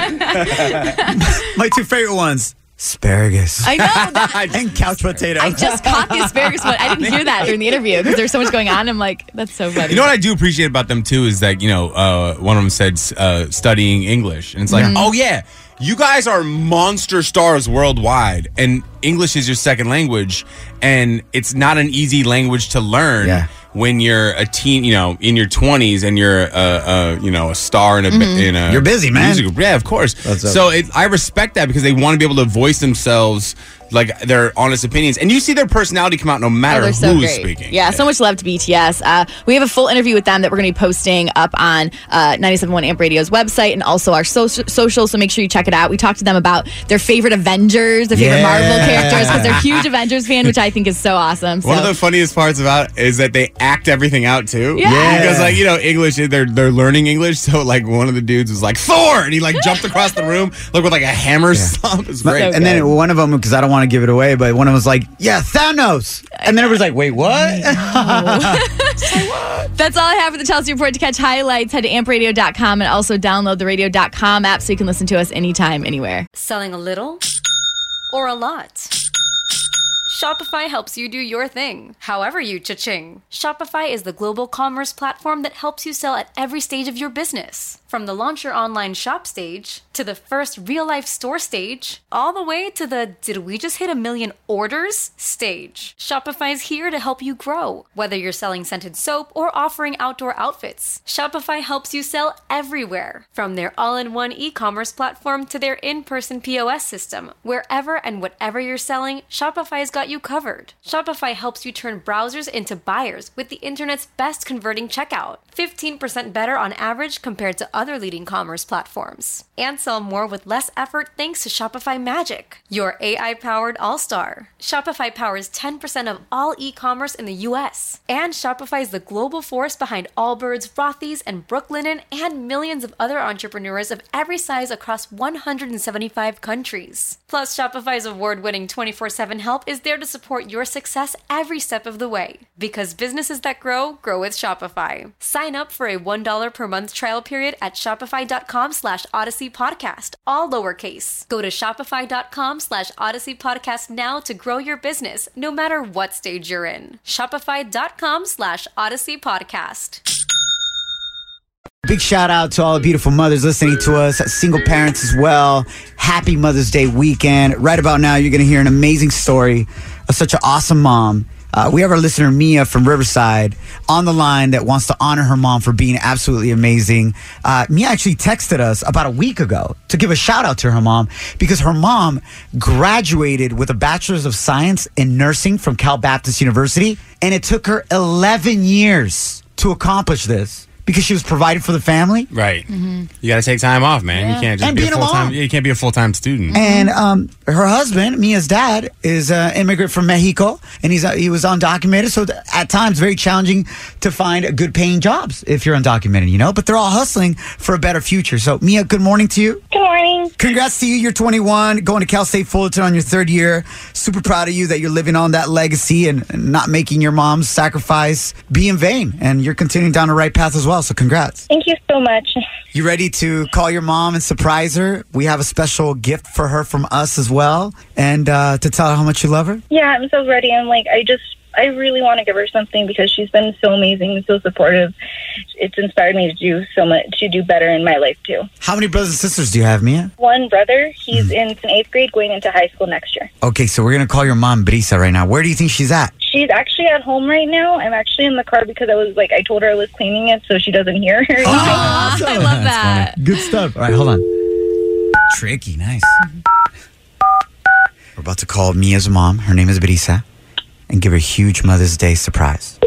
My two favorite ones. Asparagus. I know. And couch potato. I just caught the asparagus one. I didn't hear that during the interview because there's so much going on. I'm like, that's so funny. You know what I do appreciate about them too is that, one of them said studying English. And it's like, oh yeah, you guys are monster stars worldwide. And English is your second language. And it's not an easy language to learn. Yeah. when you're a teen, in your 20s and you're a star in a You're busy, man. music group. Yeah, of course. So I respect that because they want to be able to voice themselves, like their honest opinions, and you see their personality come out no matter they're so who's great. speaking. Yeah, so much love to BTS. We have a full interview with them that we're going to be posting up on 97.1 Amp Radio's website and also our social, so make sure you check it out. We talked to them about their favorite Avengers, their favorite Marvel characters, because they're huge Avengers fan, which I think is so awesome. One of the funniest parts about is that they act everything out too. Yeah. Because English, they're learning English, so one of the dudes was like Thor, and he jumped across the room with a hammer stomp. It's great. And then one of them, because I don't want to give it away, but one of them was like, yeah, Thanos. And then everybody's like, wait, what? That's all I have for the Chelsea Report. To catch highlights, head to ampradio.com and also download the radio.com app so you can listen to us anytime, anywhere. Selling a little or a lot? Shopify helps you do your thing, however you cha-ching. Shopify is the global commerce platform that helps you sell at every stage of your business. From the launch your online shop stage, to the first real-life store stage, all the way to the did we just hit 1 million orders stage. Shopify's here to help you grow. Whether you're selling scented soap or offering outdoor outfits, Shopify helps you sell everywhere. From their all-in-one e-commerce platform to their in-person POS system, wherever and whatever you're selling, Shopify's got you covered. Shopify helps you turn browsers into buyers with the internet's best converting checkout. 15% better on average compared to other leading commerce platforms. And sell more with less effort thanks to Shopify Magic, your AI-powered all-star. Shopify powers 10% of all e-commerce in the U.S. And Shopify is the global force behind Allbirds, Rothy's, and Brooklinen, and millions of other entrepreneurs of every size across 175 countries. Plus, Shopify's award-winning 24/7 help is there to support your success every step of the way. Because businesses that grow with Shopify. Sign up for a $1 per month trial period at shopify.com/Odyssey Podcast, all lowercase. Go to shopify.com/Odyssey Podcast now to grow your business, no matter what stage you're in. Shopify.com/Odyssey Podcast. Big shout out to all the beautiful mothers listening to us, single parents as well. Happy Mother's Day weekend. Right about now, you're going to hear an amazing story of such an awesome mom. We have our listener, Mia from Riverside, on the line that wants to honor her mom for being absolutely amazing. Mia actually texted us about a week ago to give a shout out to her mom because her mom graduated with a Bachelor's of Science in Nursing from Cal Baptist University, and it took her 11 years to accomplish this. Because she was provided for the family. Right. Mm-hmm. You got to take time off, man. Yeah. You can't just be a full-time. You can't be a full-time student. And her husband, Mia's dad, is an immigrant from Mexico, and he was undocumented. So at times, very challenging to find good-paying jobs if you're undocumented, But they're all hustling for a better future. So Mia, good morning to you. Good morning. Congrats to you. You're 21, going to Cal State Fullerton on your 3rd year. Super proud of you that you're living on that legacy and not making your mom's sacrifice be in vain. And you're continuing down the right path as well. So congrats. Thank you so much. You ready to call your mom and surprise her? We have a special gift for her from us as well. And to tell her how much you love her? Yeah, I'm so ready. I really want to give her something because she's been so amazing and so supportive. It's inspired me to do so much, to do better in my life too. How many brothers and sisters do you have, Mia? One brother. He's in 8th grade going into high school next year. Okay, so we're going to call your mom Brisa right now. Where do you think she's at? She's actually at home right now. I'm actually in the car because I told her I was cleaning it so she doesn't hear her. Oh, awesome. I love that. Good stuff. All right, hold on. Tricky, nice. We're about to call Mia's mom. Her name is Brisa. And give her a huge Mother's Day surprise.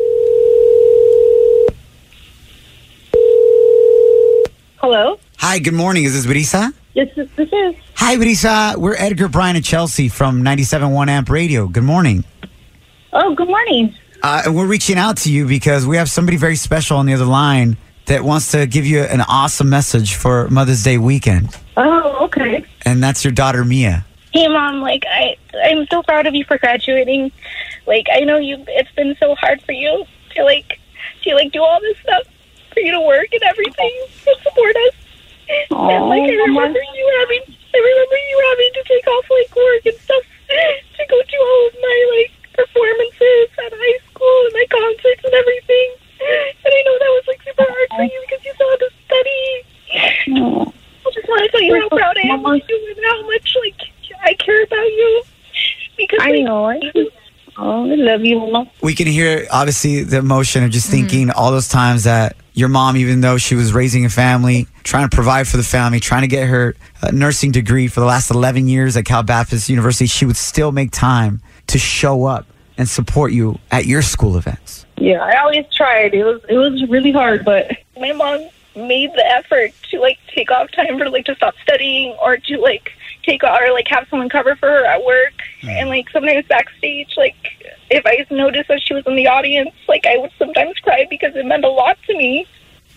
Hello? Hi, good morning. Is this Brisa? Yes, this is. Hi, Brisa. We're Edgar, Brian, and Chelsea from 97.1 Amp Radio. Good morning. Oh, good morning. And we're reaching out to you because we have somebody very special on the other line that wants to give you an awesome message for Mother's Day weekend. Oh, okay. And that's your daughter, Mia. Hey, Mom, I'm so proud of you for graduating. I know it's been so hard for you to do all this stuff, for you to work and everything to support us. Aww, and I remember you having to take off work and stuff to go to all of my performances at high school and my concerts and everything. And I know that was super hard for you because you still had to study. I just want to tell you how proud I am of you and how much I care about you. Because I know. Oh, I love love you, Mama. We can hear, obviously, the emotion of just thinking all those times that your mom, even though she was raising a family, trying to provide for the family, trying to get her nursing degree for the last 11 years at Cal Baptist University, she would still make time to show up and support you at your school events. Yeah, I always tried. It was really hard, but my mom made the effort to like take off time for like to stop studying or to like take or like have someone cover for her at work. And like sometimes backstage, like if I noticed that she was in the audience, like I would sometimes cry because it meant a lot to me.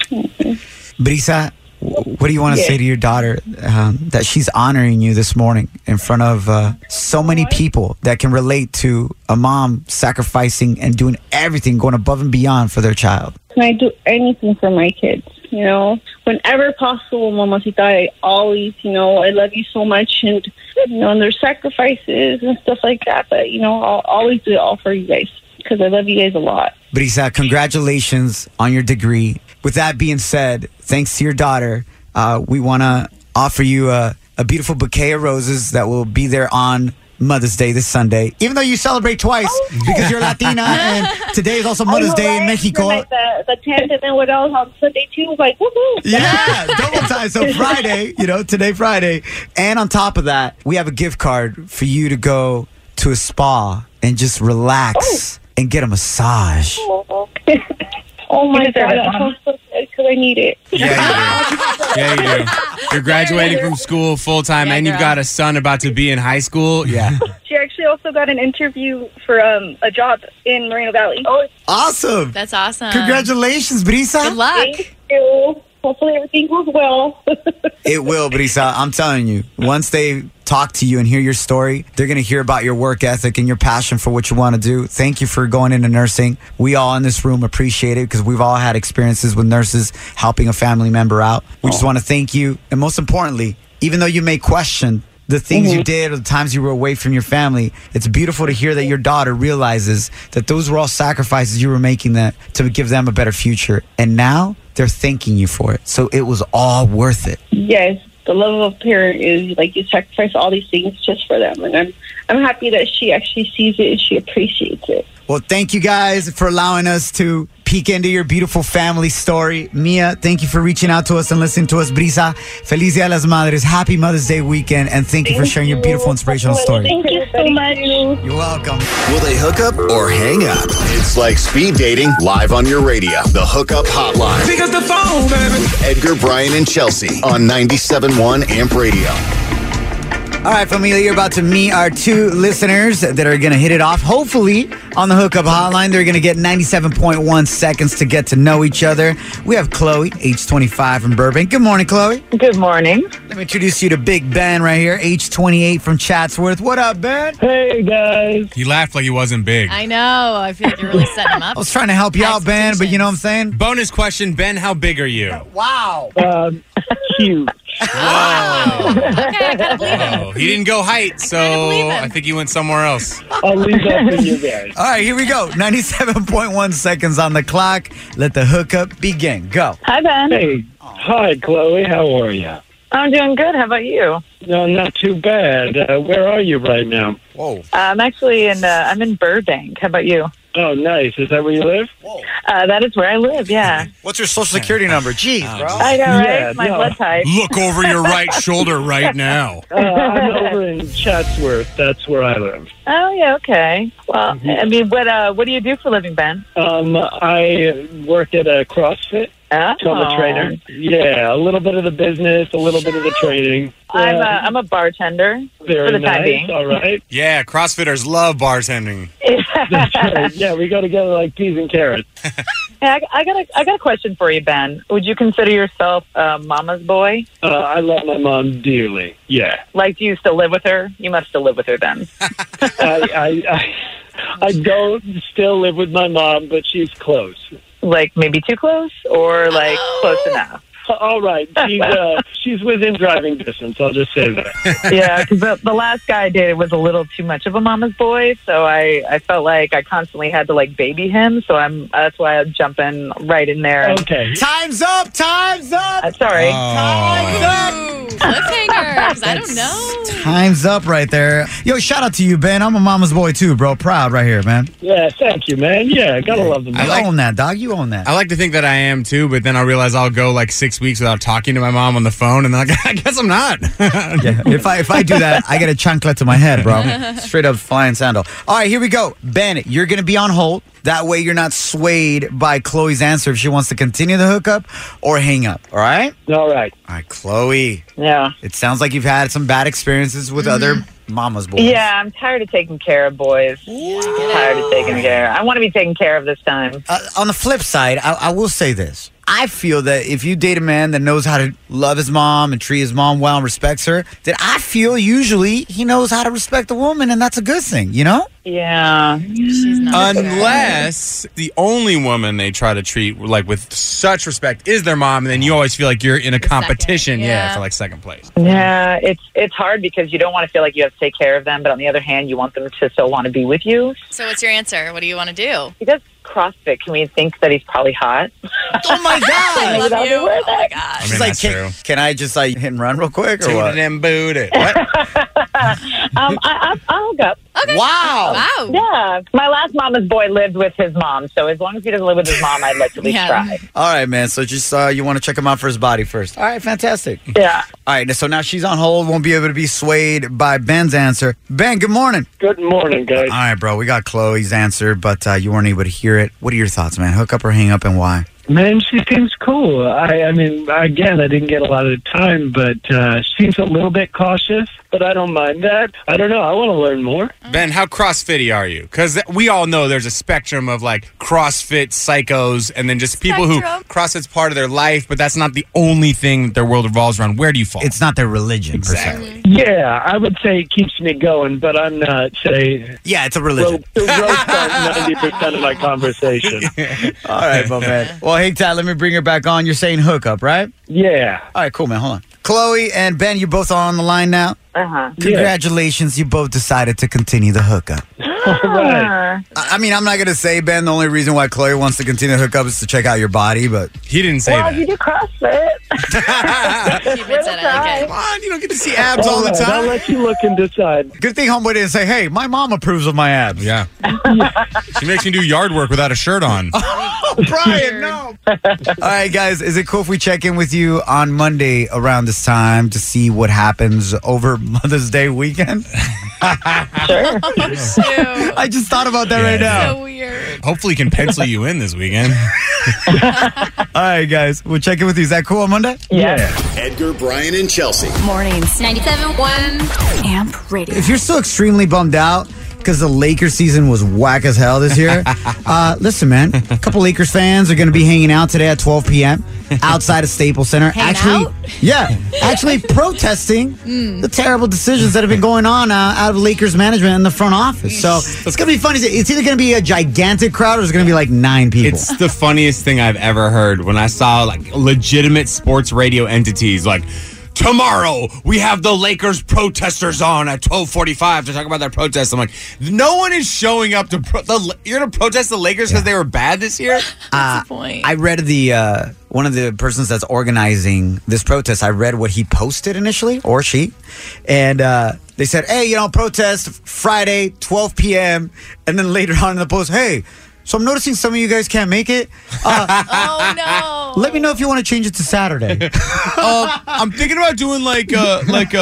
Brisa, what do you want to say to your daughter that she's honoring you this morning in front of so many people that can relate to a mom sacrificing and doing everything, going above and beyond for their child? Can I do anything for my kids? You know, whenever possible, Mamacita, I always, I love you so much, and and there's sacrifices and stuff like that, but I'll always do it all for you guys because I love you guys a lot. Brisa, congratulations on your degree. With that being said, thanks to your daughter, we want to offer you a beautiful bouquet of roses that will be there on Mother's Day this Sunday, even though you celebrate twice because you're Latina, and today is also Mother's Day in Mexico. Like the 10th and then what else on Sunday too? Like, woohoo! Yeah, double time. So Friday, today Friday, and on top of that, we have a gift card for you to go to a spa and just relax and get a massage. Oh my God, that sounds so good because I need it. Yeah, you do. You're graduating from school full time, and you've got a son about to be in high school. Yeah. She actually also got an interview for a job in Moreno Valley. Oh, awesome! That's awesome. Congratulations, Brisa. Good luck. Thank you. Hopefully everything goes well. It will, Brisa. I'm telling you. Once they talk to you and hear your story, they're going to hear about your work ethic and your passion for what you want to do. Thank you for going into nursing. We all in this room appreciate it because we've all had experiences with nurses helping a family member out. We just want to thank you. And most importantly, even though you may question the things you did or the times you were away from your family, it's beautiful to hear that your daughter realizes that those were all sacrifices you were making to give them a better future. And now they're thanking you for it. So it was all worth it. Yes. The love of a parent is like you sacrifice all these things just for them. And I'm happy that she actually sees it and she appreciates it. Well, thank you guys for allowing us to peek into your beautiful family story. Mia, thank you for reaching out to us and listening to us. Brisa, Feliz Dia de las Madres. Happy Mother's Day weekend. And thank you for sharing your beautiful, inspirational story. Thank you so much. You're welcome. Will they hook up or hang up? It's like speed dating live on your radio. The Hookup Hotline. Pick up the phone, baby. Edgar, Brian, and Chelsea on 97.1 AMP Radio. All right, familia, you're about to meet our two listeners that are going to hit it off. Hopefully, on the Hookup Hotline, they're going to get 97.1 seconds to get to know each other. We have Chloe, age 25 from Burbank. Good morning, Chloe. Good morning. Let me introduce you to Big Ben right here, age 28 from Chatsworth. What up, Ben? Hey, guys. He laughed like he wasn't big. I know. I feel like you're really setting him up. I was trying to help you out, Ben, but you know what I'm saying? Bonus question, Ben, how big are you? Wow. Huge. Whoa. Okay, I gotta believe it. He didn't go height, so I think he went somewhere else. I'll leave that for you guys. All right, here we go. 97.1 seconds on the clock. Let the hookup begin. Go. Hi, Ben. Hey. Hi, Chloe. How are you? I'm doing good. How about you? No, not too bad. Where are you right now? Whoa. I'm actually I'm in Burbank. How about you? Oh, nice. Is that where you live? That is where I live, yeah. What's your social security number? Jeez, bro. I know, right? Yeah, My no. blood type. Look over your right shoulder right now. I'm over in Chatsworth. That's where I live. Oh, yeah, okay. Well, I mean, what do you do for a living, Ben? I work at a CrossFit. So I'm a trainer. Yeah, a little bit of the business, a little bit of the training. I'm a bartender Very for the time nice. being. All right. Yeah, CrossFitters love bartending. That's right. Yeah, we go together like peas and carrots. Hey, I got a question for you, Ben. Would you consider yourself a mama's boy? I love my mom dearly. Yeah. Like, do you still live with her? You must still live with her then. I don't still live with my mom, but she's close. Like maybe too close, or like close enough? All right. She's within driving distance. I'll just say that. Yeah, because the last guy I dated was a little too much of a mama's boy, so I felt like I constantly had to like baby him. So that's why I'm jumping right in there. Okay. Time's up. Time's up. Sorry. Time's up. Cliffhangers. I don't know. Time's up right there. Yo, shout out to you, Ben. I'm a mama's boy too, bro. Proud right here, man. Yeah, thank you, man. Yeah, gotta love them. You own that, dog. You own that. I like to think that I am too, but then I realize I'll go like 6 weeks without talking to my mom on the phone, and then I guess I'm not. Yeah, if I do that, I get a chanclet to my head, bro. Straight up flying sandal. All right, here we go. Ben, you're going to be on hold. That way you're not swayed by Chloe's answer if she wants to continue the hookup or hang up. All right? All right. All right, Chloe. Yeah. It sounds like you've had some bad experiences with other mama's boys. Yeah, I'm tired of taking care of boys. Tired of taking care. I want to be taken care of this time. On the flip side, I will say this. I feel that if you date a man that knows how to love his mom and treat his mom well and respects her, then I feel usually he knows how to respect a woman, and that's a good thing, you know? Yeah. She's not Unless the only woman they try to treat like with such respect is their mom, and then you always feel like you're in a competition, for like second place. Yeah, it's hard because you don't want to feel like you have to take care of them, but on the other hand, you want them to still want to be with you. So what's your answer? What do you want to do? He does CrossFit. Can we think that he's probably hot? Oh my God! I love you. Oh my gosh. I mean, She's like, that's true. can I just like hit and run real quick or what? Tooted and booted. What? I'll go. Okay. Wow. Wow. Yeah. My last mama's boy lived with his mom, so as long as he doesn't live with his mom, I'd like to at least try. All right, man. So just you want to check him out for his body first. All right, fantastic. Yeah. All right, so now she's on hold, won't be able to be swayed by Ben's answer. Ben, good morning. Good morning, guys. All right, bro. We got Chloe's answer, but you weren't able to hear it. What are your thoughts, man? Hook up or hang up, and why? Man, she seems cool. I mean, again, I didn't get a lot of time, but seems a little bit cautious, but I don't mind that. I don't know. I want to learn more. Ben, how CrossFit-y are you? Because we all know there's a spectrum of like CrossFit psychos and then just people who CrossFit's part of their life, but that's not the only thing that their world revolves around. Where do you fall? It's not their religion, exactly. Yeah, I would say it keeps me going, but I'm not, say... Yeah, it's a religion. Rope 90% of my conversation. All right, my man. Well, hey, Ty, let me bring her back on. You're saying hookup, right? Yeah. All right, cool, man. Hold on. Chloe and Ben, you both are on the line now. Uh-huh. Congratulations, you both decided to continue the hookup. Right. I mean, I'm not going to say, Ben, the only reason why Chloe wants to continue the hookup is to check out your body, but... He didn't say Well, that. you do CrossFit. Come on, you don't get to see abs all the time. I'll let you look and decide. Good thing homeboy didn't say, hey, my mom approves of my abs. Yeah. She makes me do yard work without a shirt on. Oh, Brian, no. All right, guys, is it cool if we check in with you on Monday around this time to see what happens over Mother's Day weekend? Sure. I just thought about that right now. So weird. Hopefully, can pencil you in this weekend. All right, guys, we'll check in with you. Is that cool on Monday? Yeah. Edgar, Brian, and Chelsea. Mornings. 97.1 Amp Radio. If you're still extremely bummed out because the Lakers season was whack as hell this year, listen, man, a couple Lakers fans are going to be hanging out today at 12 p.m. outside of Staples Center. Actually protesting the terrible decisions that have been going on out of Lakers management and the front office. So it's going to be funny. It's either going to be a gigantic crowd or it's going to be like 9 people. It's the funniest thing I've ever heard when I saw like legitimate sports radio entities like, tomorrow we have the Lakers protesters on at 12:45 to talk about their protest. I'm like, no one is showing up to you're going to protest the Lakers because they were bad this year? What's the point? I read one of the persons that's organizing this protest. I read what he posted initially, or she, and they said, hey, protest Friday, 12 p.m. And then later on in the post, hey, so I'm noticing some of you guys can't make it. Oh, no. Let me know if you want to change it to Saturday. I'm thinking about doing like an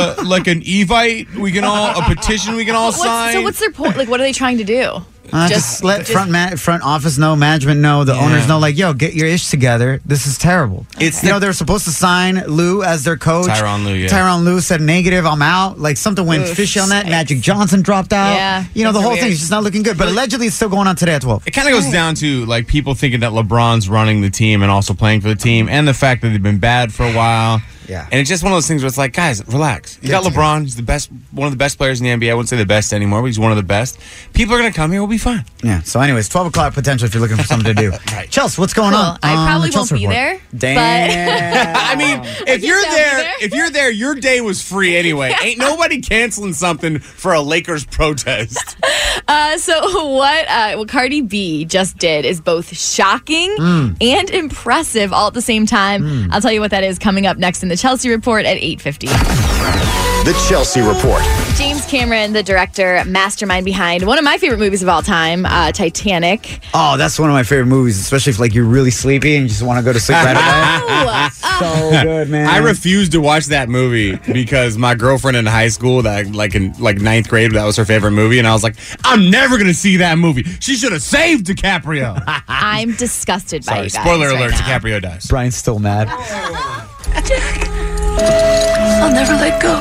Evite. A petition we can all sign. So what's their point? Like, what are they trying to do? Just let front office know, management know, the owners know, like, yo, get your ish together. This is terrible. It's they were supposed to sign Lou as their coach. Tyronn Lue, yeah. Tyronn Lue said negative, I'm out. Like, something went fishy on that. Magic Johnson dropped out. Yeah. The whole thing is just not looking good. But allegedly, it's still going on today at 12. It kind of goes down to like people thinking that LeBron's running the team and also playing for the team, and the fact that they've been bad for a while. Yeah. And it's just one of those things where it's like, guys, relax. You got LeBron. He's one of the best players in the NBA. I wouldn't say the best anymore, but he's one of the best. People are going to come here. We'll be fine. Yeah. So anyways, 12 o'clock potential if you're looking for something to do. Right. Chelsea, what's going on? I probably the won't Chelsea be report? there. Damn. I mean, if you're there, your day was free anyway. Ain't nobody canceling something for a Lakers protest. So what Cardi B just did is both shocking and impressive all at the same time. I'll tell you what that is coming up next in the the Chelsea Report at 8:50. The Chelsea Report. James Cameron, the director, mastermind behind one of my favorite movies of all time, Titanic. Oh, that's one of my favorite movies, especially if like you're really sleepy and you just want to go to sleep right away. So good, man. I refused to watch that movie because my girlfriend in high school, that in ninth grade, that was her favorite movie, and I was like, I'm never gonna see that movie. She should have saved DiCaprio. I'm disgusted by you guys. Spoiler alert: now. DiCaprio dies. Brian's still mad. I'll never let go.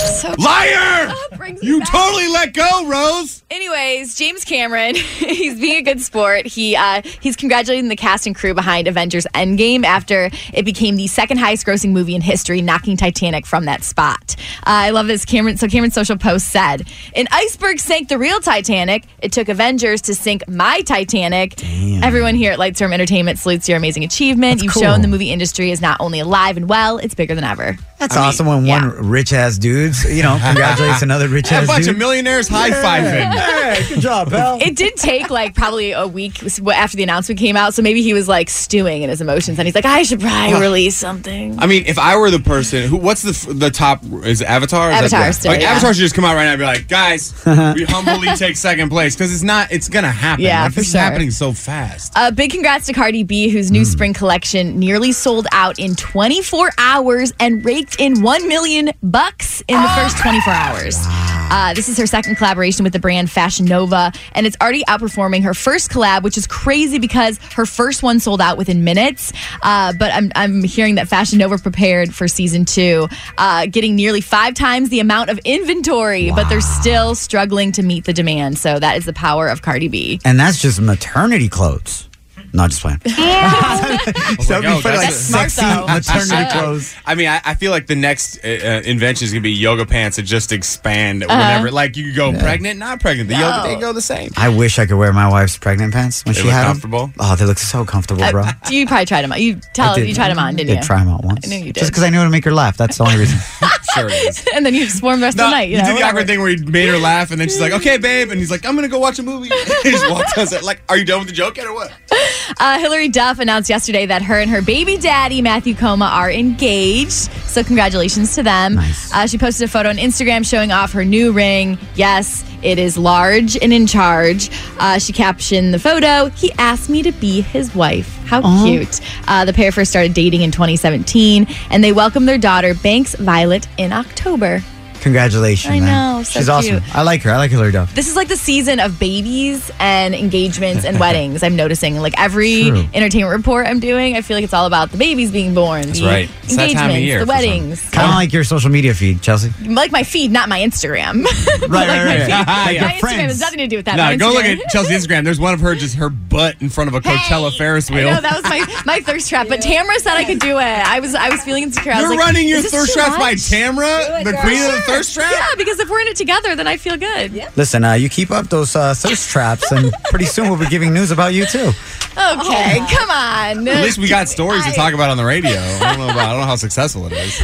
Liar! You totally let go, Rose. Anyways, James Cameron, he's being a good sport. He's congratulating the cast and crew behind Avengers Endgame after it became the second highest grossing movie in history, knocking Titanic from that spot. I love this. Cameron's social post said, "An iceberg sank the real Titanic. It took Avengers to sink my Titanic." Damn. Everyone here at Lightstorm Entertainment salutes your amazing achievement. You've shown the movie industry is not only alive and well, it's bigger than ever. That's awesome when one rich-ass dudes, congratulates another rich-ass dude. A bunch of millionaires high-fiving. Hey, good job, pal. It did take probably a week after the announcement came out, so maybe he was stewing in his emotions, and he's like, I should probably release something. I mean, if I were the person what's the top, is it Avatar? Avatar still, Avatar should just come out right now and be like, guys, we humbly take second place, because it's going to happen. Yeah, this is happening so fast. Big congrats to Cardi B, whose new spring collection nearly sold out in 24 hours and raked in $1 million in the first 24 hours. This is her second collaboration with the brand Fashion Nova, and it's already outperforming her first collab, which is crazy because her first one sold out within minutes. But I'm hearing that Fashion Nova prepared for season 2, getting nearly 5 times the amount of inventory, but they're still struggling to meet the demand. So that is the power of Cardi B. And that's just maternity clothes. Not just playing. That would be funny, sexy maternity clothes. I mean, I feel like the next invention is going to be yoga pants that just expand whenever. Like, you could go pregnant, not pregnant. The yoga, they go the same. I wish I could wear my wife's pregnant pants when she had them. Comfortable? Oh, they look so comfortable, bro. You probably tried them on. You tried them on, didn't you? I did try them out once. I knew you did. Just because I knew how to make her laugh. That's the only reason. Sure it is. And then you just wore them the rest of the night. You did the awkward thing where he made her laugh, and then she's like, okay, babe. And he's like, I'm going to go watch a movie. He just walked out. Like, are you done with the joke yet or what? Hillary Duff announced yesterday that her and her baby daddy, Matthew Coma, are engaged. So congratulations to them. Nice. She posted a photo on Instagram showing off her new ring. Yes, it is large and in charge. She captioned the photo, "He asked me to be his wife." How cute. The pair first started dating in 2017, and they welcomed their daughter, Banks Violet, in October. Congratulations, I man. know, so She's awesome. cute. I like her. I like Hillary Duff. This is like the season of babies and engagements and weddings. I'm noticing like every entertainment report I'm doing, I feel like it's all about the babies being born. That's the right. It's that time of engagements, year the for some. weddings. Kind of like your social media feed, Chelsea. Like my feed, not my Instagram. Right. My your Instagram friends. has nothing to do with that. No, My go look Instagram- at Chelsea's Instagram. There's one of her, just her butt in front of a Coachella Ferris wheel. I know, that was my thirst trap, but Tamara said I could do it. I was feeling insecure. I was You're like, running your is this thirst too traps by much? Tamara, the queen of the thirst trap? Yeah, because if we're in it together, then I feel good. Yeah. Listen, you keep up those thirst traps, and pretty soon we'll be giving news about you too. Okay, come on. At least we got stories to talk about on the radio. I don't know how successful it is.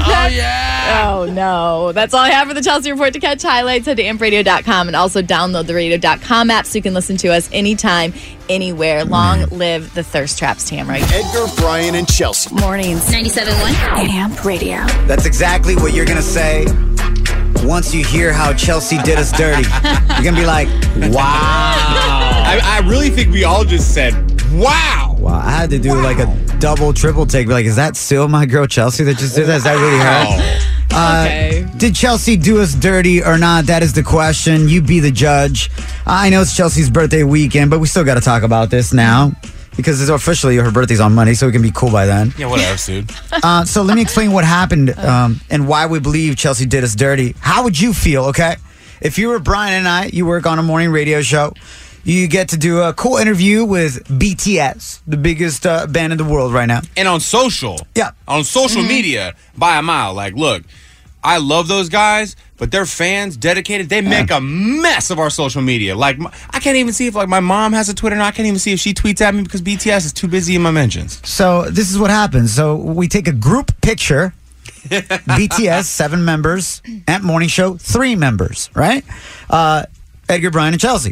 Oh, no. That's all I have for the Chelsea Report. To catch highlights, head to ampradio.com and also download the radio.com app so you can listen to us anytime, anywhere. Long live the thirst traps, Tamara. Edgar, Brian, and Chelsea. Mornings. 97.1 Amp Radio. That's exactly what you're going to say once you hear how Chelsea did us dirty. You're going to be like, wow. I really think we all just said, wow. Wow, I had to do like a double, triple take. Be like, is that still my girl Chelsea that just did that? Is that really her? Did Chelsea do us dirty or not? That is the question. You be the judge. I know it's Chelsea's birthday weekend, but we still got to talk about this now because it's officially her birthday's on Monday, so we can be cool by then. Yeah, whatever, dude. So let me explain what happened and why we believe Chelsea did us dirty. How would you feel, okay? If you were Brian and I, you work on a morning radio show. You get to do a cool interview with BTS, the biggest band in the world right now. And on social. Yeah. On social media, by a mile. Like, look, I love those guys, but they're fans, dedicated. They make a mess of our social media. Like, I can't even see if, like, my mom has a Twitter, and I can't even see if she tweets at me because BTS is too busy in my mentions. So this is what happens. So we take a group picture. BTS, 7 members. Amp Morning Show, 3 members, right? Edgar, Brian, and Chelsea.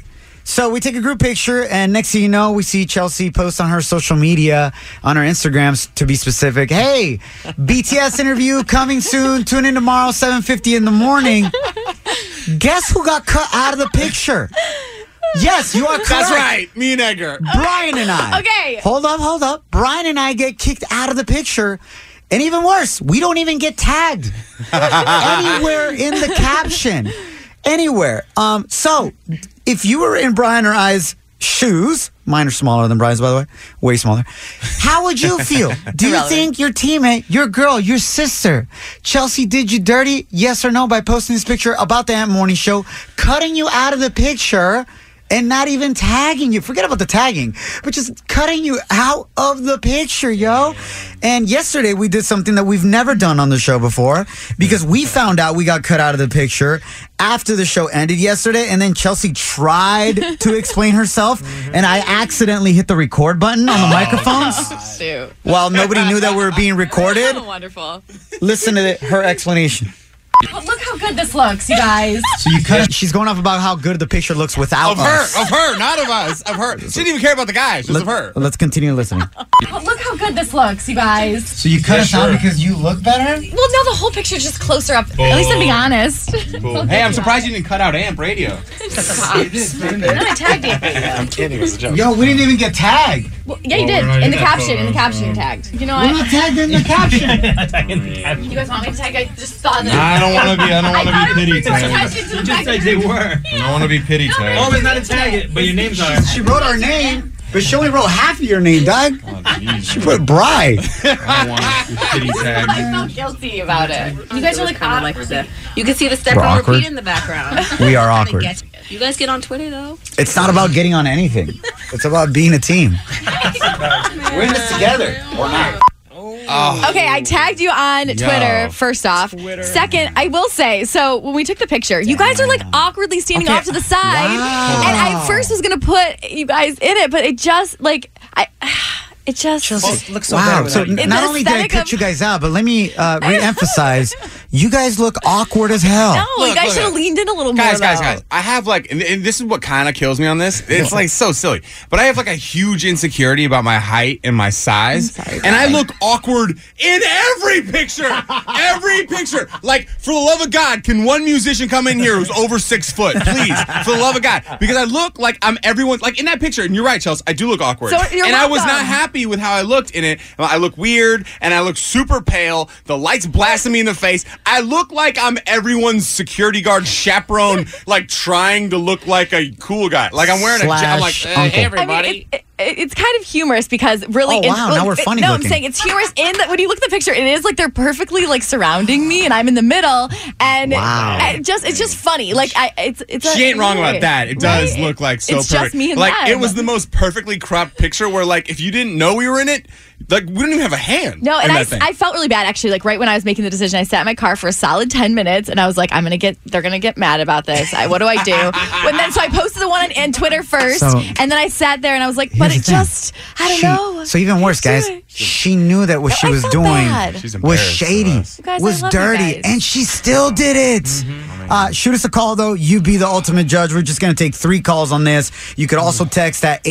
So we take a group picture, and next thing you know, we see Chelsea post on her social media, on her Instagrams to be specific. Hey, BTS interview coming soon. Tune in tomorrow, 7:50 in the morning. Guess who got cut out of the picture? Yes, you are correct. That's right. Me and Edgar. Brian and I. Okay. Hold up. Brian and I get kicked out of the picture. And even worse, we don't even get tagged anywhere in the caption. Anywhere. So, if you were in Brian or I's shoes, mine are smaller than Brian's, by the way, way smaller, how would you feel? Do you think your teammate, your girl, your sister, Chelsea did you dirty, yes or no, by posting this picture about the Amp Morning Show, cutting you out of the picture and not even tagging you? Forget about the tagging, but just cutting you out of the picture, yo. And yesterday we did something that we've never done on the show before, because we found out we got cut out of the picture after the show ended yesterday, and then Chelsea tried to explain herself, and I accidentally hit the record button on the microphones Shoot. while nobody knew that we were being recorded. Wonderful. Listen to her explanation. Oh, look how good this looks, you guys. So you cut. She's going off about how good the picture looks without us. Of her, not of us. Of her. She didn't even care about the guys. Just of her. Let's continue listening. Oh, look how good this looks, you guys. So you cut us out because you look better? Well, no, the whole picture's just closer up. At least I'm being honest. Cool. Hey, I'm surprised you didn't cut out Amp Radio. No, I tagged you. I'm kidding. It was a joke. Yo, we didn't even get tagged. Well, yeah, you did. In the caption. In the caption, you're tagged. You know what? We're not tagged in the caption. You guys want me to tag? I just thought that. I don't want to be pity tagged. You just said they were. I don't want to be pity tagged. Oh, it's not a tag, but your names are. She wrote our name, but she only wrote half of your name, Doug. She put Bri. I don't want to be pity tagged. I feel guilty about it. You guys are like kind of like this. You can see the step We're and awkward. repeat in the background. We are awkward. You guys get on Twitter though? It's not about getting on anything. It's about being a team. We're in this together. Or not. Okay, I tagged you on Twitter, first off. Second, I will say, so when we took the picture, you guys are like awkwardly standing off to the side. Wow. And I first was going to put you guys in it, but it just, like, it just looks so wow. bad So without you. not only did I cut you guys out, but let me re-emphasize, you guys look awkward as hell. No, you guys should have leaned in a little more. Guys. I have like, and this is what kind of kills me on this. It's like so silly, but I have like a huge insecurity about my height and my size, and I look awkward in every picture. Every picture. Like, for the love of God, can one musician come in here who's over 6 foot, please? For the love of God, because I look like I'm everyone. Like in that picture, and you're right, Chelsea, I do look awkward, So you're and I was welcome. not happy with how I looked in it. I look weird, and I look super pale. The light's blasting me in the face. I look like I'm everyone's security guard chaperone, like trying to look like a cool guy. Like I'm wearing I'm like, hey, uncle. everybody. I mean, it's kind of humorous because really, Oh, wow, now we're funny No, looking. I'm saying it's humorous in that when you look at the picture, it is like they're perfectly like surrounding me, and I'm in the middle, and Wow. it's just funny. Like it's She ain't wrong about that. It does Right? look like so It's perfect. just me and like them. it was the most perfectly cropped picture where like if you didn't know we were in it, like we didn't even have a hand. No, and in that thing. I felt really bad actually. Like right when I was making the decision, I sat in my car for a solid 10 minutes, and I was like, they're gonna get mad about this. What do I do? So I posted the one on Twitter first, So- and then I sat there and I was like, but Here's it the thing. just, I don't know. So even worse, guys, she knew that what she I was felt doing bad. She's was embarrassed shady, of us. You guys, I was love you dirty, guys. and she still did it. Shoot us a call, though. You be the ultimate judge. We're just going to take 3 calls on this. You could also text at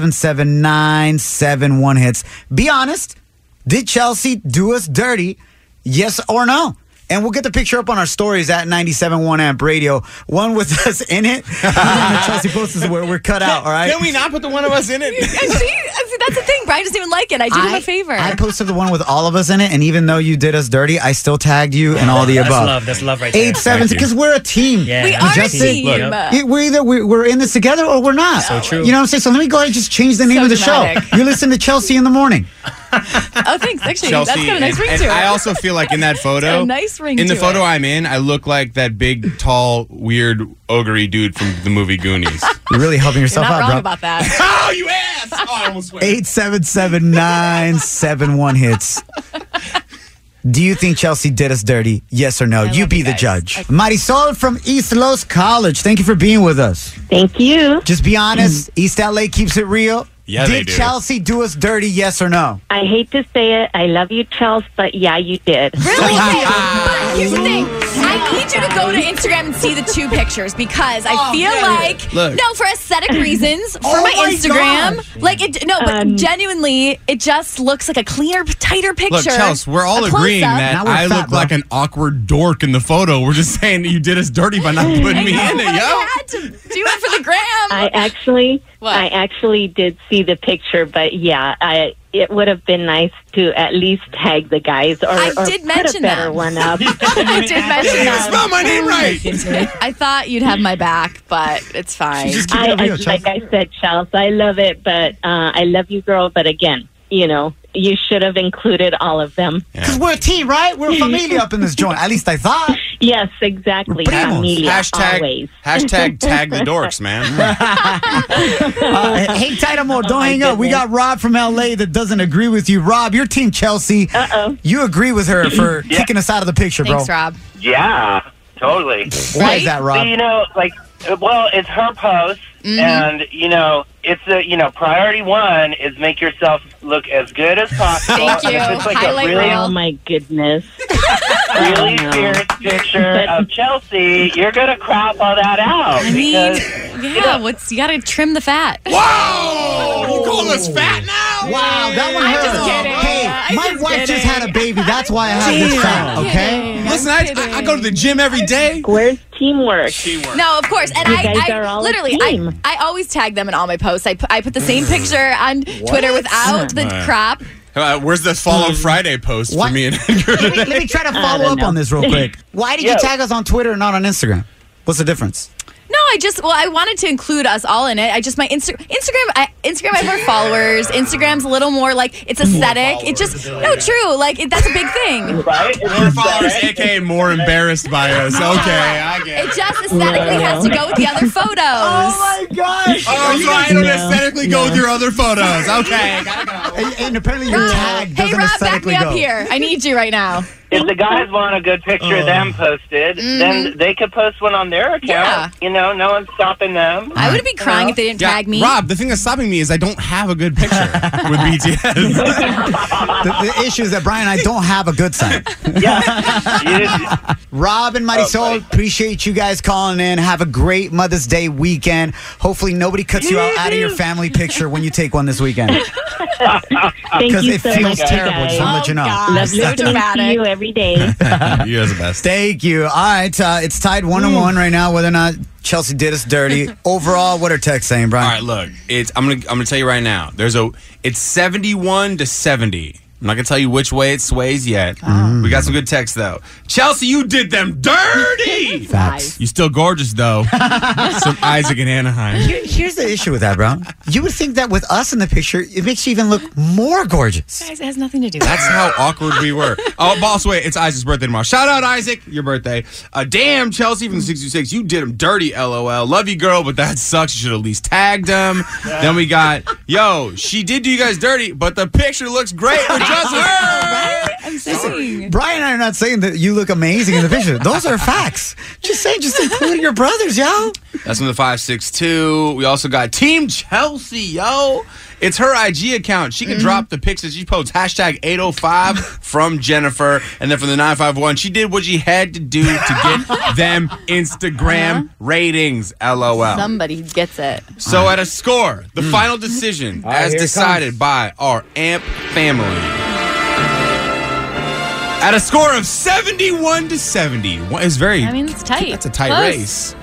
877-971-HITS. Be honest. Did Chelsea do us dirty? Yes or no? And we'll get the picture up on our stories at 97.1 Amp Radio. One with us in it. And then the Chelsea post is where we're cut out, all right? Can we not put the one of us in it? See, that's the thing. Brian doesn't even like it. I did him a favor. I posted the one with all of us in it, and even though you did us dirty, I still tagged you and all the above. That's love right there. 8-7, because we're a team. Yeah. We You are a just team. We're in this together or we're not. So true. You know what I'm saying? So let me go ahead and just change the name So of the dramatic. show. You listen to Chelsea in the morning. Oh, thanks. Actually, Chelsea, that's got a nice ring and to it. I also feel like in that photo, a nice ring in the to photo it. I'm in, I look like that big, tall, weird, ogre dude from the movie Goonies. You're really helping You're yourself not out, wrong bro. about that. Oh, you ass! Oh, I almost swear. 877-971-HITS. Do you think Chelsea did us dirty? Yes or no? You love be you the guys. judge. Marisol from East Los College. Thank you for being with us. Thank you. Just be honest. East LA keeps it real. Yeah, they Did do. Chelsea do us dirty? Yes or no? I hate to say it. I love you, Chels, but yeah, you did. Really? But here's the thing. I need you to go to Instagram and see the two pictures because I feel like Look. no, for aesthetic reasons, for my Instagram, but genuinely, it just looks like a cleaner, tighter picture. Look, Chelsea, we're all A agreeing close-up. that I look like an awkward dork in the photo. We're just saying that you did us dirty by not putting me in it, yo. I had to do it for the gram. I actually did see the picture, but yeah, it would have been nice to at least tag the guys or did put mention a better that. one up. I did mention that. Spell my name right. I thought you'd have my back, but it's fine. Like I said, Chelsea, I love it, but I love you, girl. But again, you should have included all of them. Because we're a team, right? We're a familia up in this joint. At least I thought. Yes, exactly. Familia, always. Hashtag tag the dorks, man. Hey, Tidamore, don't hang up. We got Rob from LA that doesn't agree with you. Rob, your team, Chelsea. You agree with her for kicking us out of the picture, bro. Thanks, Rob. Yeah, totally. Why is that, Rob? It's her post, and it's priority one is make yourself look as good as possible. Thank you. And if it's like Highlight a really, reel. Oh my goodness. really fierce picture of Chelsea, you're gonna crop all that out. I mean, because, you got to trim the fat. Whoa! You calling us fat now? Wow, that one I'm hurt. just kidding. Hey, I'm my just wife kidding. just had a baby. That's why I have this fat, okay? Listen, I go to the gym every day. Where's teamwork? No, of course. And You guys are I all a literally, team. I always tag them in all my posts. I put the same picture on Twitter without the crop. Where's the Follow Friday post for me and Edgar? Let me try to follow up on this real quick. Why did you tag us on Twitter and not on Instagram? What's the difference? No, I wanted to include us all in it. I just, my Instagram, I have more followers. Instagram's a little more like, it's aesthetic. It just, no, true. Like, that's a big thing. Right? More followers, aka more embarrassed by us. Okay, I get It just aesthetically has to go with the other photos. Oh my gosh! Oh, so I don't aesthetically go with your other photos. Okay, gotta go. And apparently your tag doesn't Hey, Rob, back aesthetically me up go. here. I need you right now. If the guys want a good picture of them posted, then they could post one on their account. Yeah. No one's stopping them. I would be crying if they didn't tag me. Rob, the thing that's stopping me is I don't have a good picture with BTS. The issue is that Brian and I don't have a good side. Rob and Marisol, appreciate you guys calling in. Have a great Mother's Day weekend. Hopefully nobody cuts you out of your family picture when you take one this weekend. Thank you it so feels much, terrible. guys. Just want to let you know. Love listening to you every day. You guys are the best. Thank you. All right, it's tied 1-1 right now. Whether or not Chelsea did us dirty. Overall, what are texts saying, Brian? All right, look, I'm gonna tell you right now. It's 71-70. I'm not gonna tell you which way it sways yet. We got some good texts though. Chelsea, you did them dirty. Facts. You still gorgeous though. Some Isaac in Anaheim. Here's the issue with that, bro. You would think that with us in the picture, it makes you even look more gorgeous. Guys, it has nothing to do with That's how awkward we were. Oh, boss, wait, it's Isaac's birthday tomorrow. Shout out, Isaac, your birthday. Damn, Chelsea from the 626, you did him dirty, LOL. Love you, girl, but that sucks. You should at least tagged him. Then we got, she did do you guys dirty, but the picture looks great with just her. I'm saying. Brian and I are not saying that you look amazing in the picture. Those are facts. Just saying, just include your brothers, yo. That's from the 562. We also got Team Chelsea, yo. It's her IG account. She can drop the pics that she posts. Hashtag 805 from Jennifer. And then from the 951, she did what she had to do to get them Instagram ratings. LOL. Somebody gets it. So at a score, the final decision right, as here it decided by our AMP family. At a score of 71-70. It's very. I mean, it's tight. That's a tight Close. race.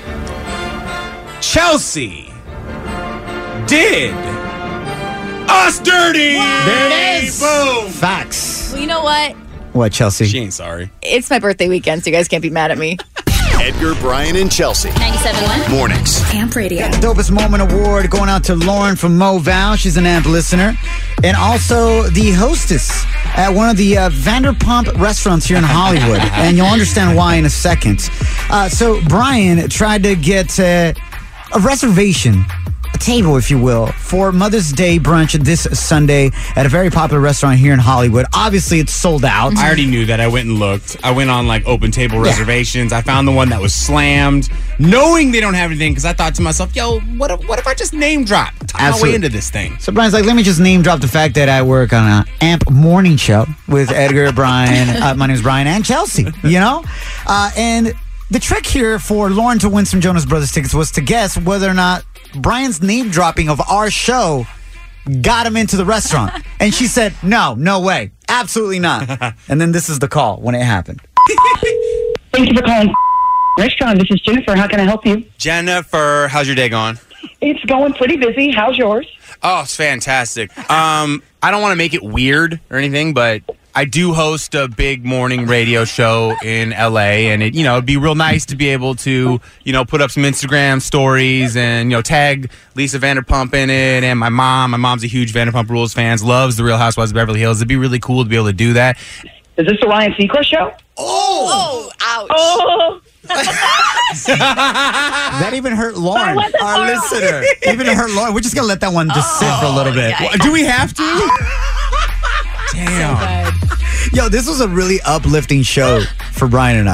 Chelsea did us dirty. There it is. Boom. Facts. Well, you know what? What, Chelsea? She ain't sorry. It's my birthday weekend, so you guys can't be mad at me. Edgar, Brian, and Chelsea. 97.1 Mornings. Amp Radio. Got the Dopest Moment Award going out to Lauren from Moval. She's an AMP listener. And also the hostess at one of the Vanderpump restaurants here in Hollywood. And you'll understand why in a second. So Brian tried to get a reservation a table, if you will, for Mother's Day brunch this Sunday at a very popular restaurant here in Hollywood. Obviously, it's sold out. I already knew that. I went and looked. I went on like open table reservations. I found the one that was slammed, knowing they don't have anything, because I thought to myself, yo, what if I just name drop? Talk my way into this thing. So Brian's like, let me just name drop the fact that I work on an AMP morning show with Edgar, Brian. My name is Brian and Chelsea, you know? And the trick here for Lauren to win some Jonas Brothers tickets was to guess whether or not Brian's name dropping of our show got him into the restaurant. And she said, no way. Absolutely not. And then this is the call when it happened. Thank you for calling restaurant. This is Jennifer. How can I help you? Jennifer, how's your day going? It's going pretty busy. How's yours? Oh, it's fantastic. I don't want to make it weird or anything, but I do host a big morning radio show in LA, and it'd be real nice to be able to, put up some Instagram stories and, tag Lisa Vanderpump in it, and my mom. My mom's a huge Vanderpump Rules fan, loves The Real Housewives of Beverly Hills. It'd be really cool to be able to do that. Is this the Ryan Seacrest show? Oh, ouch. Oh. That even hurt Lauren, our listener. Even hurt Lauren. We're just going to let that one just sit for a little bit. Do we have to? Damn. Yo, this was a really uplifting show for Brian and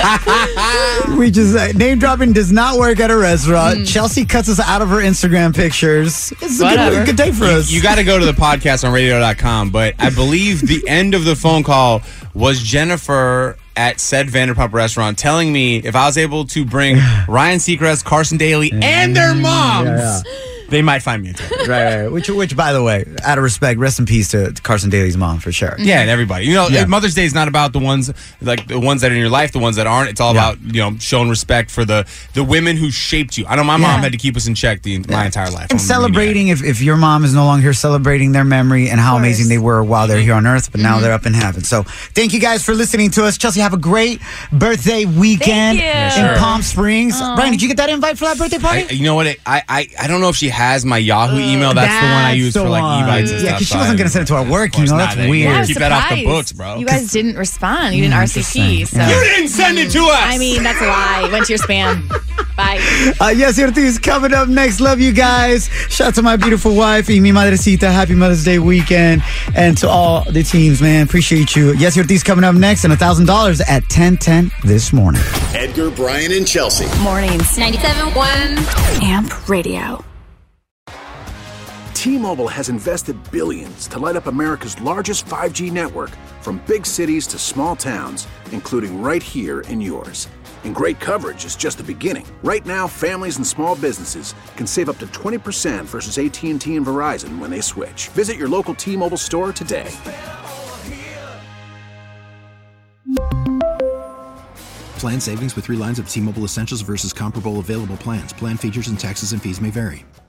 I. We just name dropping does not work at a restaurant. Chelsea cuts us out of her Instagram pictures. It's a good day for us. You got to go to the podcast on radio.com, but I believe the end of the phone call was Jennifer at said Vanderpump restaurant telling me if I was able to bring Ryan Seacrest, Carson Daly, and their moms, they might find me a table. Right. Which, by the way, out of respect, rest in peace to Carson Daly's mom for sure. Yeah, and everybody. Mother's Day is not about the ones that are in your life, the ones that aren't. It's all about showing respect for the women who shaped you. I know my mom had to keep us in check my entire life. And celebrating if your mom is no longer here, celebrating their memory and how amazing they were while they're here on Earth, but now they're up in heaven. So thank you guys for listening to us. Chelsea, have a great birthday weekend in Palm Springs. Brian, did you get that invite for that birthday party? You know what? I don't know if she has my Yahoo email. That's the one I use for e-bites and stuff. Yeah, because she wasn't going to send it to our work email. That's weird. Yeah, keep that off the books, bro. You guys didn't respond. You didn't RCP. So. You didn't send it to us. I mean, that's a lie. It went to your spam. Bye. Yes, Ortiz coming up next. Love you guys. Shout out to my beautiful wife, y mi madrecita. Happy Mother's Day weekend. And to all the teams, man. Appreciate you. Yes, Ortiz coming up next, and $1,000 at 10:10 this morning. Edgar, Brian, and Chelsea. Mornings. 97.1 AMP Radio. T-Mobile has invested billions to light up America's largest 5G network, from big cities to small towns, including right here in yours. And great coverage is just the beginning. Right now, families and small businesses can save up to 20% versus AT&T and Verizon when they switch. Visit your local T-Mobile store today. Plan savings with 3 lines of T-Mobile Essentials versus comparable available plans. Plan features and taxes and fees may vary.